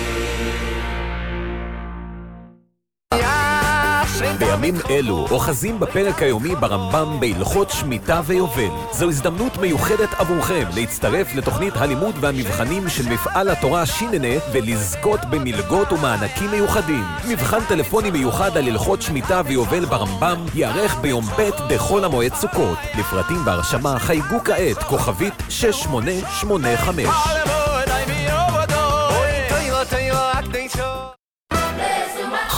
בימים אלו אוחזים בפרק היומי ברמב"ם בהלכות שמיטה ויובל. זו הזדמנות מיוחדת עבורכם להצטרף לתוכנית הלימוד והמבחנים של מפעל התורה שיננה ולזכות במלגות ומענקים מיוחדים. מבחן טלפוני מיוחד על הלכות שמיטה ויובל ברמב"ם יערך ביום ב' בחול המועד סוכות. לפרטים והרשמה חייגו כעת כוכבית 6885.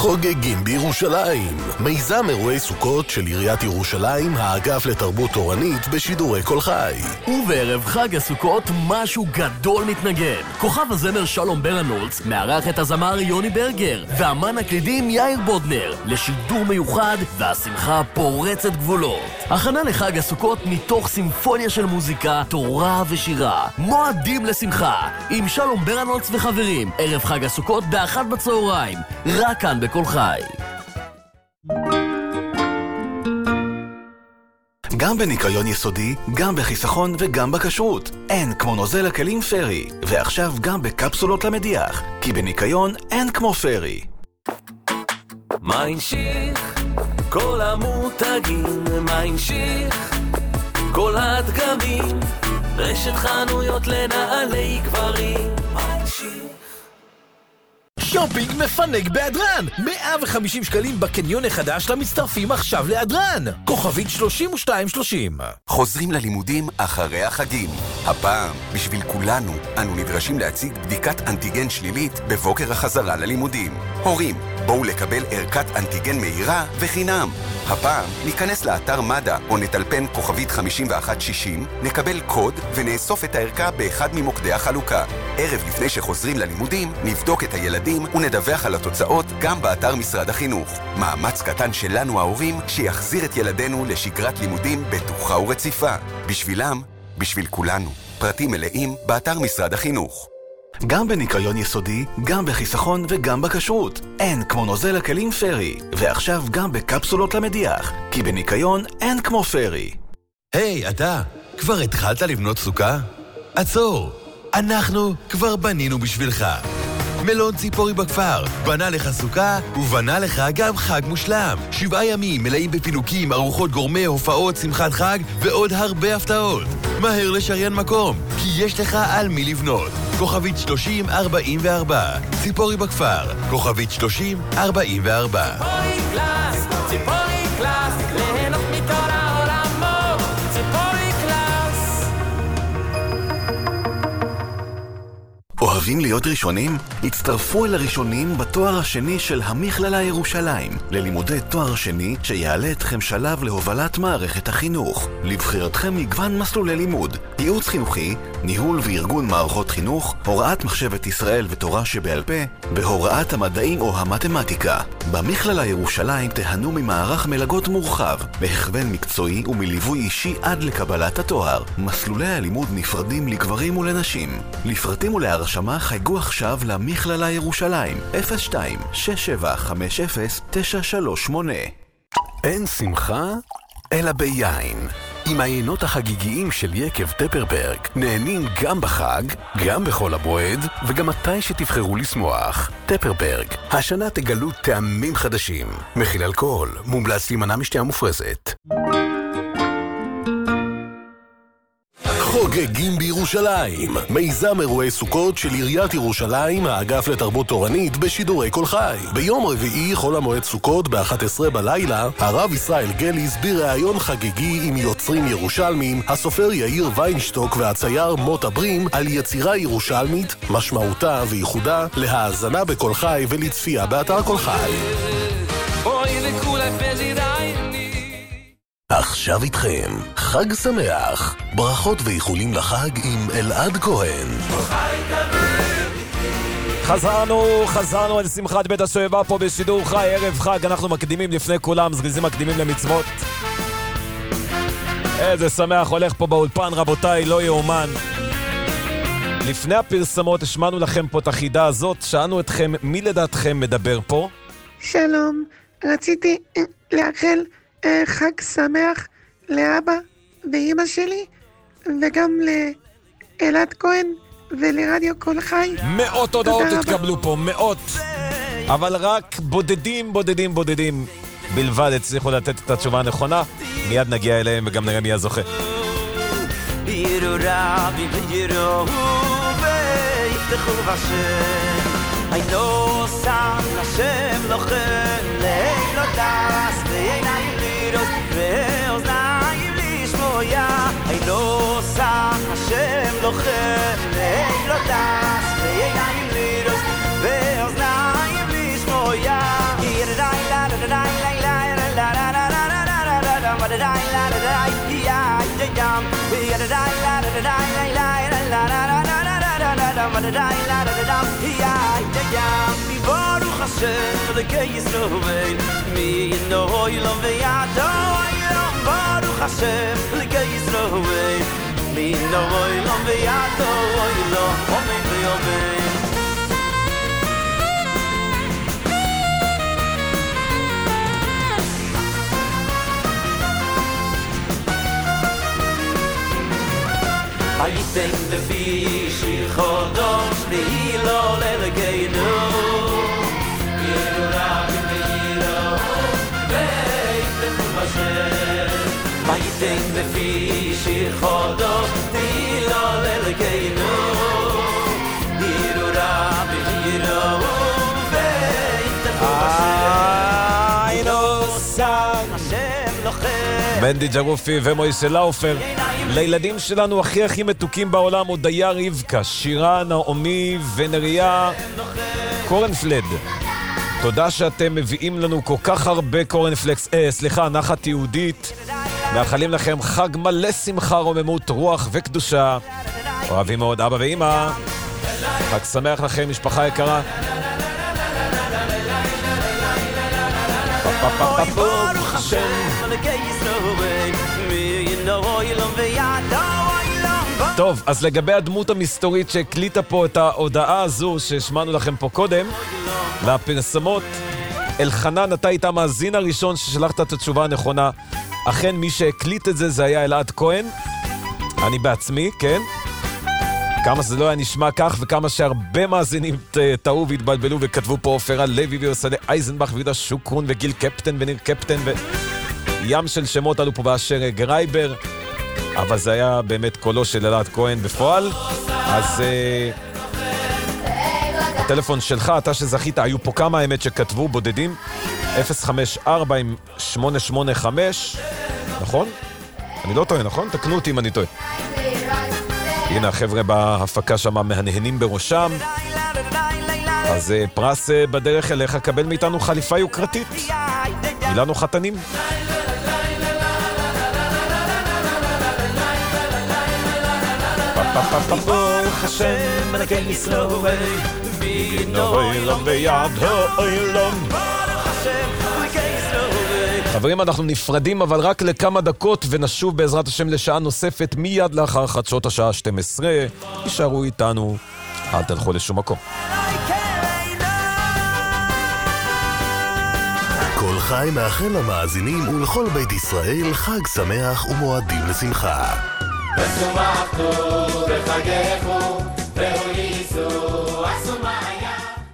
חוגגים בירושלים. מיזם אירועי סוכות של עיריית ירושלים, האגף לתרבות תורנית בשידורי כל חי. ובערב חג הסוכות משהו גדול מתנגן. כוכב הזמר שלום ברנולץ מארח את הזמר יוני ברגר ואמן הקלידים יאיר בודנר לשידור מיוחד, והשמחה פורצת גבולות. הכנה לחג הסוכות מתוך סימפוניה של מוזיקה, תורה ושירה. מועדים לשמחה עם שלום ברנולץ וחברים. ערב חג הסוכות ב13:00 רק כאן בכל חי. גם בניקיון יסודי, גם בחיסכון וגם בכשרות. אין כמו נוזל הכלים פרי. ועכשיו גם בקפסולות למדיח. כי בניקיון אין כמו פרי. מה המשיך? כל המותגים. מה המשיך? כל הדגמים. רשת חנויות לנעלי גברים. מה המשיך? שופינג מפנק בהדרן! 150 שקלים בקניון החדש למצטרפים עכשיו להדרן! כוכבית 3230. חוזרים ללימודים אחרי החגים. הפעם, בשביל כולנו, אנו נדרשים להציג בדיקת אנטיגן שלילית בבוקר החזרה ללימודים. הורים, בואו לקבל ערכת אנטיגן מהירה וחינם. הפעם ניכנס לאתר מד"א או נטלפן כוכבית 5160, נקבל קוד ונאסוף את הערכה באחד ממוקדי החלוקה. ערב לפני שחוזרים ללימודים, נבדוק את הילדים ונדווח על התוצאות גם באתר משרד החינוך. מאמץ קטן שלנו ההורים שיחזיר את ילדינו לשגרת לימודים בטוחה ורציפה. בשבילם, בשביל כולנו. פרטים מלאים באתר משרד החינוך. גם בניקיון יסודי, גם בחיסכון וגם בכשרות. אין כמו נוזל הכלים פרי. ועכשיו גם בקפסולות למדיח. כי בניקיון אין כמו פרי. היי, אתה, כבר התחלת לבנות סוכה? עצור, אנחנו כבר בנינו בשבילך. מלון ציפורי בכפר, בנה לך סוכה ובנה לך גם חג מושלם. 7 ימים מלאים בפינוקים, ארוחות גורמה, הופעות, שמחת חג ועוד הרבה הפתעות. מהר לשריין מקום, כי יש לך על מי לבנות. כוכבית 3044, ציפורי בכפר, כוכבית 3044. ציפורי קלאס, ציפורי קלאס, ליהנות מכל העולמות, ציפורי קלאס. אוהבים להיות ראשונים? הצטרפו אל הראשונים בתואר השני של המכללה ירושלים, ללימודי תואר שני שיעלה אתכם שלב להובלת מערכת החינוך. לבחירתכם מגוון מסלולי לימוד, ייעוץ חינוכי, ניהול וארגון מערכות חינוך, הוראת מחשבת ישראל ותורה שבעל פה, בהוראת המדעים או המתמטיקה. במכללה ירושלים תהנו ממערך מלגות מורחב, בהכוון מקצועי ומליווי אישי עד לקבלת התואר. מסלולי הלימוד נפרדים לגברים ולנשים. לפרטים ולהרשמה חייגו עכשיו למכללה ירושלים 02-6750-938. אין שמחה אלא ביין. עם העיינות החגיגיים של יקב טפרברג נהנים גם בחג, גם בחול המועד וגם מתי שתבחרו לשמוח. טפרברג, השנה תגלו טעמים חדשים. מכיל אלכוהול, מומלץ להימנע משתייה מופרזת. חוגגים בירושלים. מיזם אירועי סוכות של עיריית ירושלים, האגף לתרבות תורנית בשידורי כל חי. ביום רביעי, חול המועד סוכות ב-11 בלילה, הרב ישראל גליס בראיון חגיגי עם יוצרים ירושלמים, הסופר יאיר ויינשטוק והצייר מוטה ברים על יצירה ירושלמית, משמעותה וייחודה, להאזנה בכל חי ולצפייה באתר כל חי. עכשיו איתכם, חג שמח, ברכות ואיחולים לחג עם אלעד כהן. חזרנו אל שמחת בית השואבה פה בשידור חי, ערב חג, אנחנו מקדימים לפני כולם, זריזים מקדימים למצוות. איזה שמח הולך פה באולפן, רבותיי, לא יאומן. לפני הפרסמות השמענו לכם פה את החידה הזאת, שאלנו אתכם מי לדעתכם מדבר פה? שלום, רציתי לאחל חג שמח לאבא ואמא שלי וגם לאלעד כהן ולרדיו כל חי. 100 הודעות התקבלו פה, 100, אבל רק בודדים בלבד הצליחו לתת את התשובה הנכונה. מיד נגיע אליהם וגם נראה מי הזוכה. I know some Hashem lochem leilo das ve'einayim liros ve'oznayim lishmoya I know some Hashem lochem leilo das ve'einayim liros ve'oznayim lishmoya Baruch Hashem Elokei Yisroel Mi Yino Yilom V'Yado Yilom Baruch Hashem Elokei Yisroel Mi Yino Yilom V'Yado Yilom Omen V'Yomen Haytem Lefi Shir Chodosh Le'ilo Le'legeinu Haytem Lefi Shir Chodosh Le'ilo Le'legeinu Yirura B'Yiro Ve'yitechu Hashem Ayno San Hashem Lochem מנדי ג'רופי ומויסה לאופר. לילדים שלנו הכי מתוקים בעולם הוא דייר רבקה, שירה, נעמי ונריה קורנפלד. תודה שאתם מביאים לנו כל כך הרבה קורנפלקס, נחת יהודית. מאחלים לכם חג מלא שמחה, רוממות, רוח וקדושה. אוהבים מאוד אבא ואמא. חג שמח לכם, משפחה יקרה. ברוך השם טוב, אז לגבי הדמות המסתורית שהקליטה פה את ההודעה הזו ששמענו לכם פה קודם לפרסמות, אלחנן, אתה היית המאזין הראשון ששלחת את התשובה הנכונה. אכן מי שהקליט את זה היה אלעד כהן, אני בעצמי, כן? כמה זה לא היה נשמע כך, וכמה שהרבה מאזינים טעו והתבלבלו וכתבו פה אופרה לוי ויוסלה אייזנבך ויהודה שוקרון וגיל קפטן וניר קפטן וים של שמות עלו פה באשר גרייבר, אבל זה היה באמת קולו של אלעד כהן בפועל. אז הטלפון שלך, אתה שזכית, היו פה כמה האמת שכתבו בודדים, 054-885, נכון? אני לא טועה, נכון? תקנו אותי אם אני טועה. הנה החבר'ה בהפקה שם מהנהנים בראשם. אז פרס בדרך אליך, קבל מאיתנו חליפה יוקרתית. מילאנו חתנים. ברוך השם אלוקי ישראל וינו אילום וידו אילום ברוך השם אלוקי ישראל. חברים, אנחנו נפרדים אבל רק לכמה דקות ונשוב בעזרת השם לשעה נוספת מיד לאחר חדשות השעה 12. יישארו איתנו, אל תלכו לשום מקום. כל חי מאחל למאזינים ולכל בית ישראל חג שמח ומועדים לשמחה. ושמחתו וחגגו והוליסו הסומיה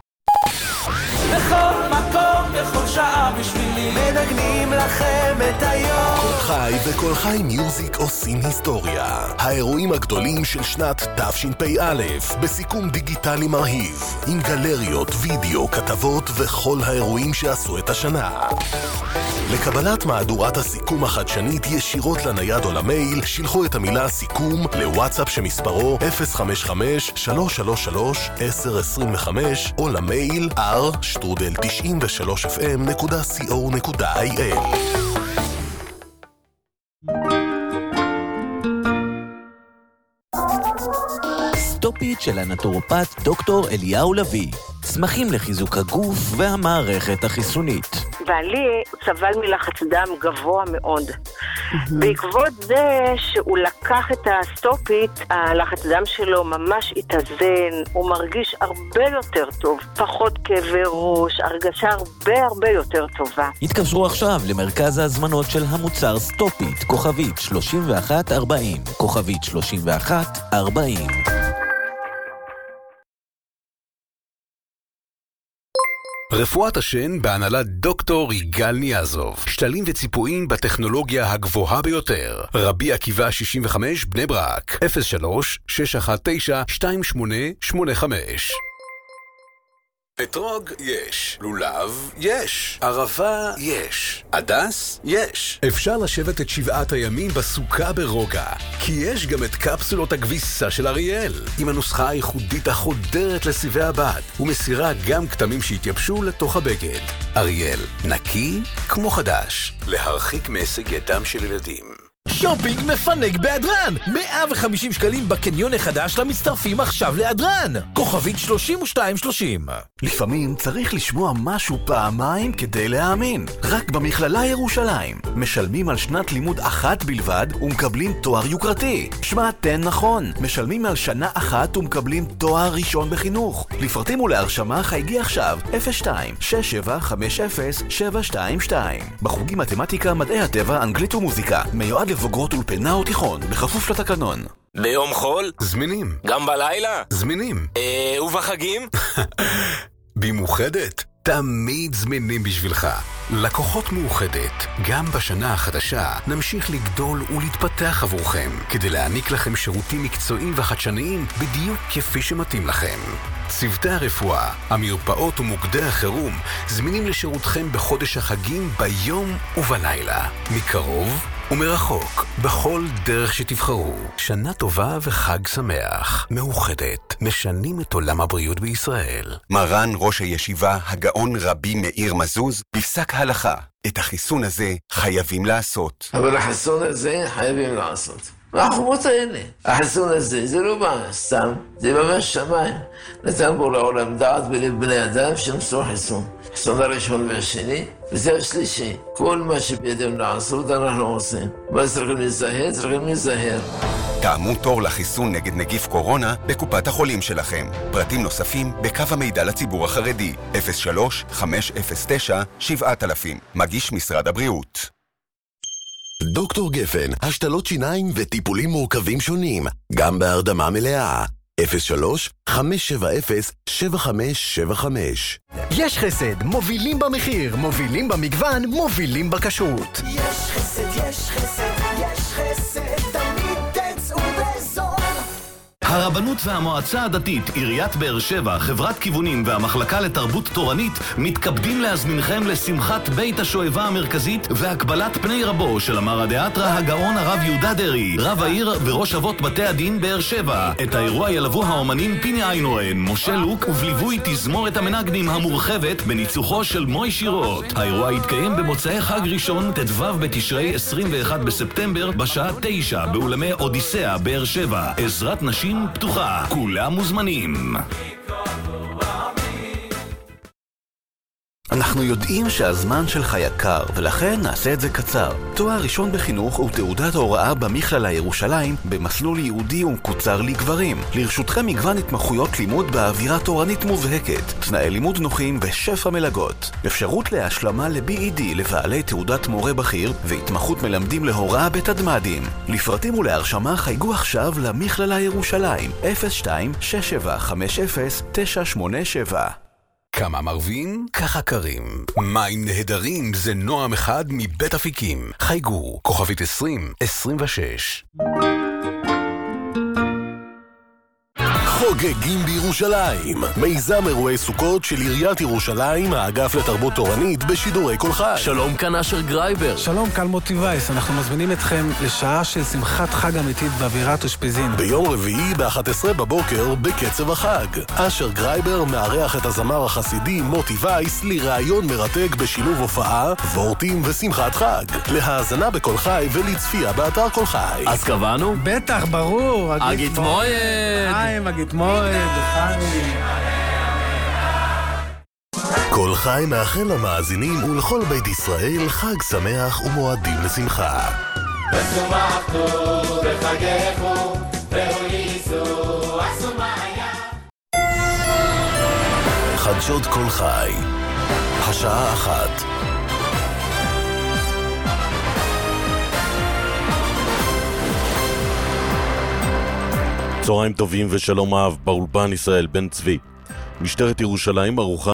בכל מקום, בכל שעה בשבילי מנגנים לכם את היום. כל חי וכל חי מיוזיק עושים היסטוריה. האירועים הגדולים של שנת תשפ"א בסיכום דיגיטלי מרהיב עם גלריות, וידאו, כתבות וכל האירועים שעשו את השנה. לקבלת מהדורת הסיכום החדשנית ישירות לנייד או למייל, שילחו את המילה סיכום לוואטסאפ שמספרו 055-333-1025 או למייל r@93fm.co.il. סטופית של הנטורופט דוקטור אליהו לוי. צמחים לחיזוק הגוף והמערכת החיסונית. בעלי סבל מלחץ דם גבוה מאוד. בעקבות זה שהוא לקח את הסטופית, הלחץ דם שלו ממש התאזן, הוא מרגיש הרבה יותר טוב, פחות כאבי ראש, הרגשה הרבה יותר טובה. התקשרו עכשיו למרכז ההזמנות של המוצר סטופית, כוכבית 3140, כוכבית 3140. רפואת השן בהנהלת דוקטור יגאל ניאזוב. שתלים וציפויים בטכנולוגיה הגבוהה ביותר. רבי עקיבא 65 בני ברק 03-619-2885. אתרוג יש, לולב יש, ערבה יש, עדס יש. אפשר לשבת את 7 הימים בסוכה ברוגע, כי יש גם את קפסולות הכביסה של אריאל, עם הנוסחה הייחודית החודרת לסיבי הבד, ומסירה גם כתמים שהתייבשו לתוך הבגד. אריאל, נקי כמו חדש, להרחיק מהישג ידם של ילדים. שופינג מפנק בהדרן! 150 שקלים בקניון החדש למצטרפים עכשיו להדרן! כוכבית 3230. לפעמים צריך לשמוע משהו פעמיים כדי להאמין. רק במכללה ירושלים משלמים על שנת לימוד אחת בלבד ומקבלים תואר יוקרתי. שמעתן נכון, משלמים על שנה אחת ומקבלים תואר ראשון בחינוך. לפרטים ולהרשמה חייגי עכשיו 02-6750-722. בחוגים מתמטיקה, מדעי הטבע, אנגלית ומוזיקה. מיועד לבוגרות אולפנה או תיכון, בכפוף לתקנון. ביום חול? זמינים. גם בלילה? זמינים. ובחגים? במאוחדת? תמיד זמינים בשבילך. לקוחות מאוחדת, גם בשנה החדשה נמשיך לגדול ולהתפתח עבורכם, כדי להעניק לכם שירותים מקצועיים וחדשניים בדיוק כפי שמתאים לכם. צוותי הרפואה, המרפאות ומוקדי החירום זמינים לשירותכם בחודש החגים ביום ובלילה, מקרוב ומרחוק, בכל דרך שתבחרו. שנה טובה וחג שמח. מאוחדת, משנים את עולם הבריאות בישראל. מרן ראש הישיבה, הגאון רבי מאיר מזוז, בפסק הלכה. את החיסון הזה חייבים לעשות. אבל החיסון הזה חייבים לעשות. והחומות האלה, החיסון הזה, זה לא בא סתם, זה ממש שמיים. נתן בו לעולם דעת בלב בני אדם שנשאו חיסון. חיסון הראשון והשני, וזה השלישי. כל מה שבידינו לעשות אנחנו עושים. מה צריכים להיזהר? צריכים להיזהר. תאמו תור לחיסון נגד נגיף קורונה בקופת החולים שלכם. פרטים נוספים בקו המידע לציבור החרדי, 03-509-7000. מגיש משרד הבריאות. דוקטור גפן, השתלות שיניים וטיפולים מורכבים שונים, גם בהרדמה מלאה. 03-570-7575. יש חסד, מובילים במחיר, מובילים במגוון, מובילים בכשרות. יש חסד, יש חסד, יש חסד, תמיד תצאו בזול. הרבנות והמועצה הדתית, עיריית באר שבע, חברת כיוונים והמחלקה לתרבות תורנית מתכבדים להזמינכם לשמחת בית השואבה המרכזית והקבלת פני רבו של המרא דאתרא הגאון הרב יהודה דרעי, רב העיר וראש אבות בתי הדין באר שבע. את האירוע ילוו האומנים פיני איינורן, משה לוק ובליווי תזמורת המנגנים המורחבת בניצוחו של מוי שירות. האירוע יתקיים במוצאי חג ראשון ט"ו בתשרי 21 בספטמבר בשעה 9 באולמי אודיסאה באר שבע. עזרת נשים פתוחה, כולם מוזמנים. אנחנו יודעים שהזמן שלך יקר, ולכן נעשה את זה קצר. תואר ראשון בחינוך ותעודת הוראה במכללה ירושלים במסלול ייעודי ומקוצר לגברים. לרשותכם מגוון התמחויות לימוד באווירה תורנית מובהקת, תנאי לימוד נוחים ושפע מלגות. אפשרות להשלמה ל-BED לבעלי תעודת מורה בכיר והתמחות מלמדים להוראה בתדמדים. לפרטים ולהרשמה חייגו עכשיו למכללה ירושלים 02-6750-987. כמה מרווין? ככה קרים. מים נהדרים זה נועם אחד מבית אפיקים. חייגו, כוכבית 2026. חוגגים בירושלים. מיזם אירועי סוכות של עיריית ירושלים, האגף לתרבות תורנית בשידורי כל חי. שלום כאן אשר גרייבר. שלום קל מוטיבייס, אנחנו מזמינים אתכם לשעה של שמחת חג אמיתית באווירת אושפיזין. ביום רביעי ב-11 בבוקר בקצב החג. אשר גרייבר מארח את הזמר החסידי מוטיבייס לראיון מרתק בשילוב הופעה, וורטים ושמחת חג. להאזנה בכל חי ולצפייה באתר כל חי. אז קבענו? בטח, ברור. אגית מועד. אגית מועד, כל חי מאחל למאזינים ולכל בית ישראל חג שמח ומועדים לשמחה. ושמחתו בחגךו והוליסו אסומיה. חדשות כל חי, השעה 1. צהריים טובים ושלום אהב, באולפן ישראל בן צבי. משטרת ירושלים ערוכה